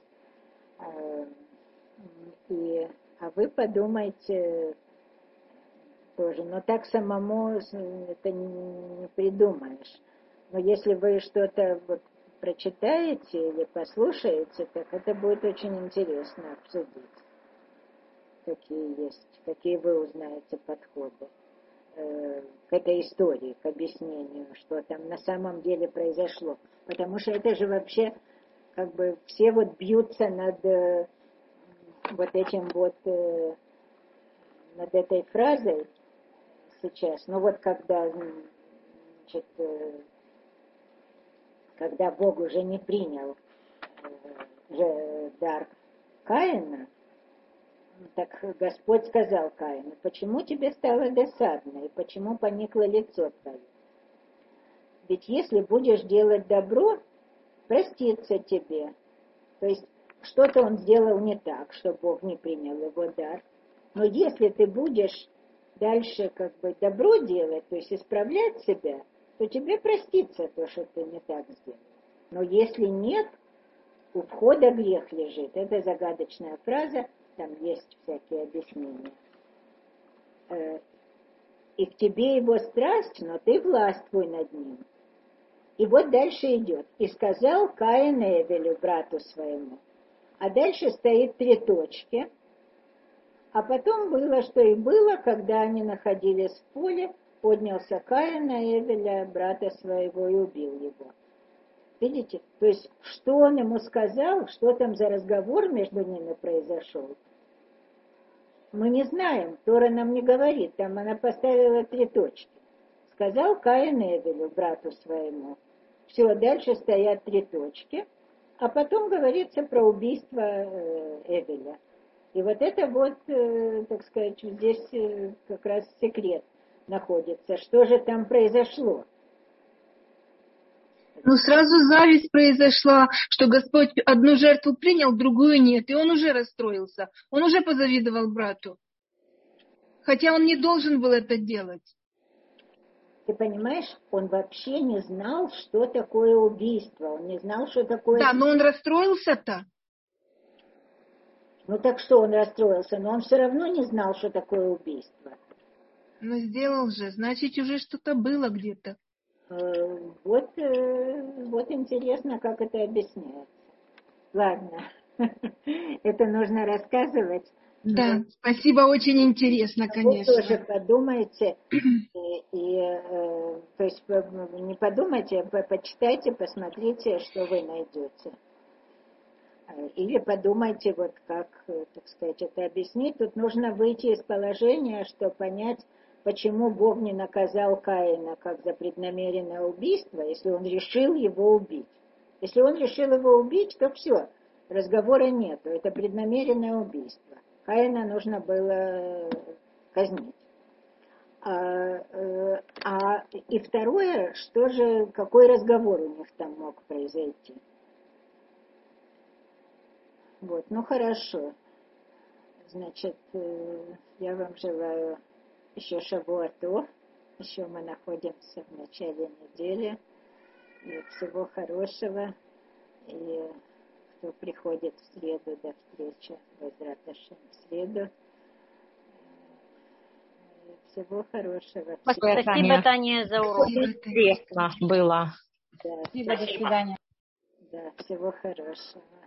А вы подумайте тоже, но так самому это не придумаешь. Но если вы что-то вот прочитаете или послушаете, так это будет очень интересно обсудить, какие вы узнаете подходы к этой истории, к объяснению, что там на самом деле произошло. Потому что это же вообще, как бы, все вот бьются над вот этим вот, над этой фразой сейчас. Ну вот когда, значит, когда Бог уже не принял дар Каина, так Господь сказал Каину: почему тебе стало досадно и почему поникло лицо твое? Ведь если будешь делать добро, простится тебе. То есть что-то он сделал не так, что Бог не принял его дар. Но если ты будешь дальше как бы добро делать, то есть исправлять себя, то тебе простится то, что ты не так сделал. Но если нет, у входа грех лежит. Это загадочная фраза, там есть всякие объяснения. И к тебе его страсть, но ты властвуй над ним. И вот дальше идет. И сказал Каин Эвелю, брату своему. А дальше стоит 3 точки. А потом было, что и было, когда они находились в поле, поднялся Каин на Эвеля, брата своего, и убил его. Видите? То есть, что он ему сказал, что там за разговор между ними произошел, мы не знаем. Тора нам не говорит. Там она поставила 3 точки. Сказал Каин Эвелю, брату своему. Все, дальше стоят 3 точки. А потом говорится про убийство Эвеля. И вот это вот, так сказать, здесь как раз секрет находится. Что же там произошло? Ну, сразу зависть произошла, что Господь одну жертву принял, другую нет. И он уже расстроился. Он уже позавидовал брату. Хотя он не должен был это делать. Ты понимаешь, он вообще не знал, что такое убийство. Он не знал, что такое... Да, но он расстроился-то. Ну так что он расстроился? Но он все равно не знал, что такое убийство. Ну, сделал же. Значит, уже что-то было где-то. Вот интересно, как это объясняется. Ладно, это нужно рассказывать. Да, спасибо, очень интересно, конечно. Вы тоже подумайте, то есть не подумайте, почитайте, посмотрите, что вы найдете. Или подумайте, вот как, так сказать, это объяснить. Тут нужно выйти из положения, чтобы понять, почему Бог не наказал Каина как за преднамеренное убийство, если он решил его убить. Если он решил его убить, то все, разговора нету, это преднамеренное убийство. Каина нужно было казнить. И второе, что же, какой разговор у них там мог произойти? Вот, ну хорошо. Значит, я вам желаю еще шавуа тов. Еще мы находимся в начале недели. И всего хорошего. И кто приходит в среду, до встречи Безрат Ашем в среду. Всего хорошего. Спасибо, Таня, за урок. Интересно было. Да, Спасибо, до свидания. да, всего хорошего.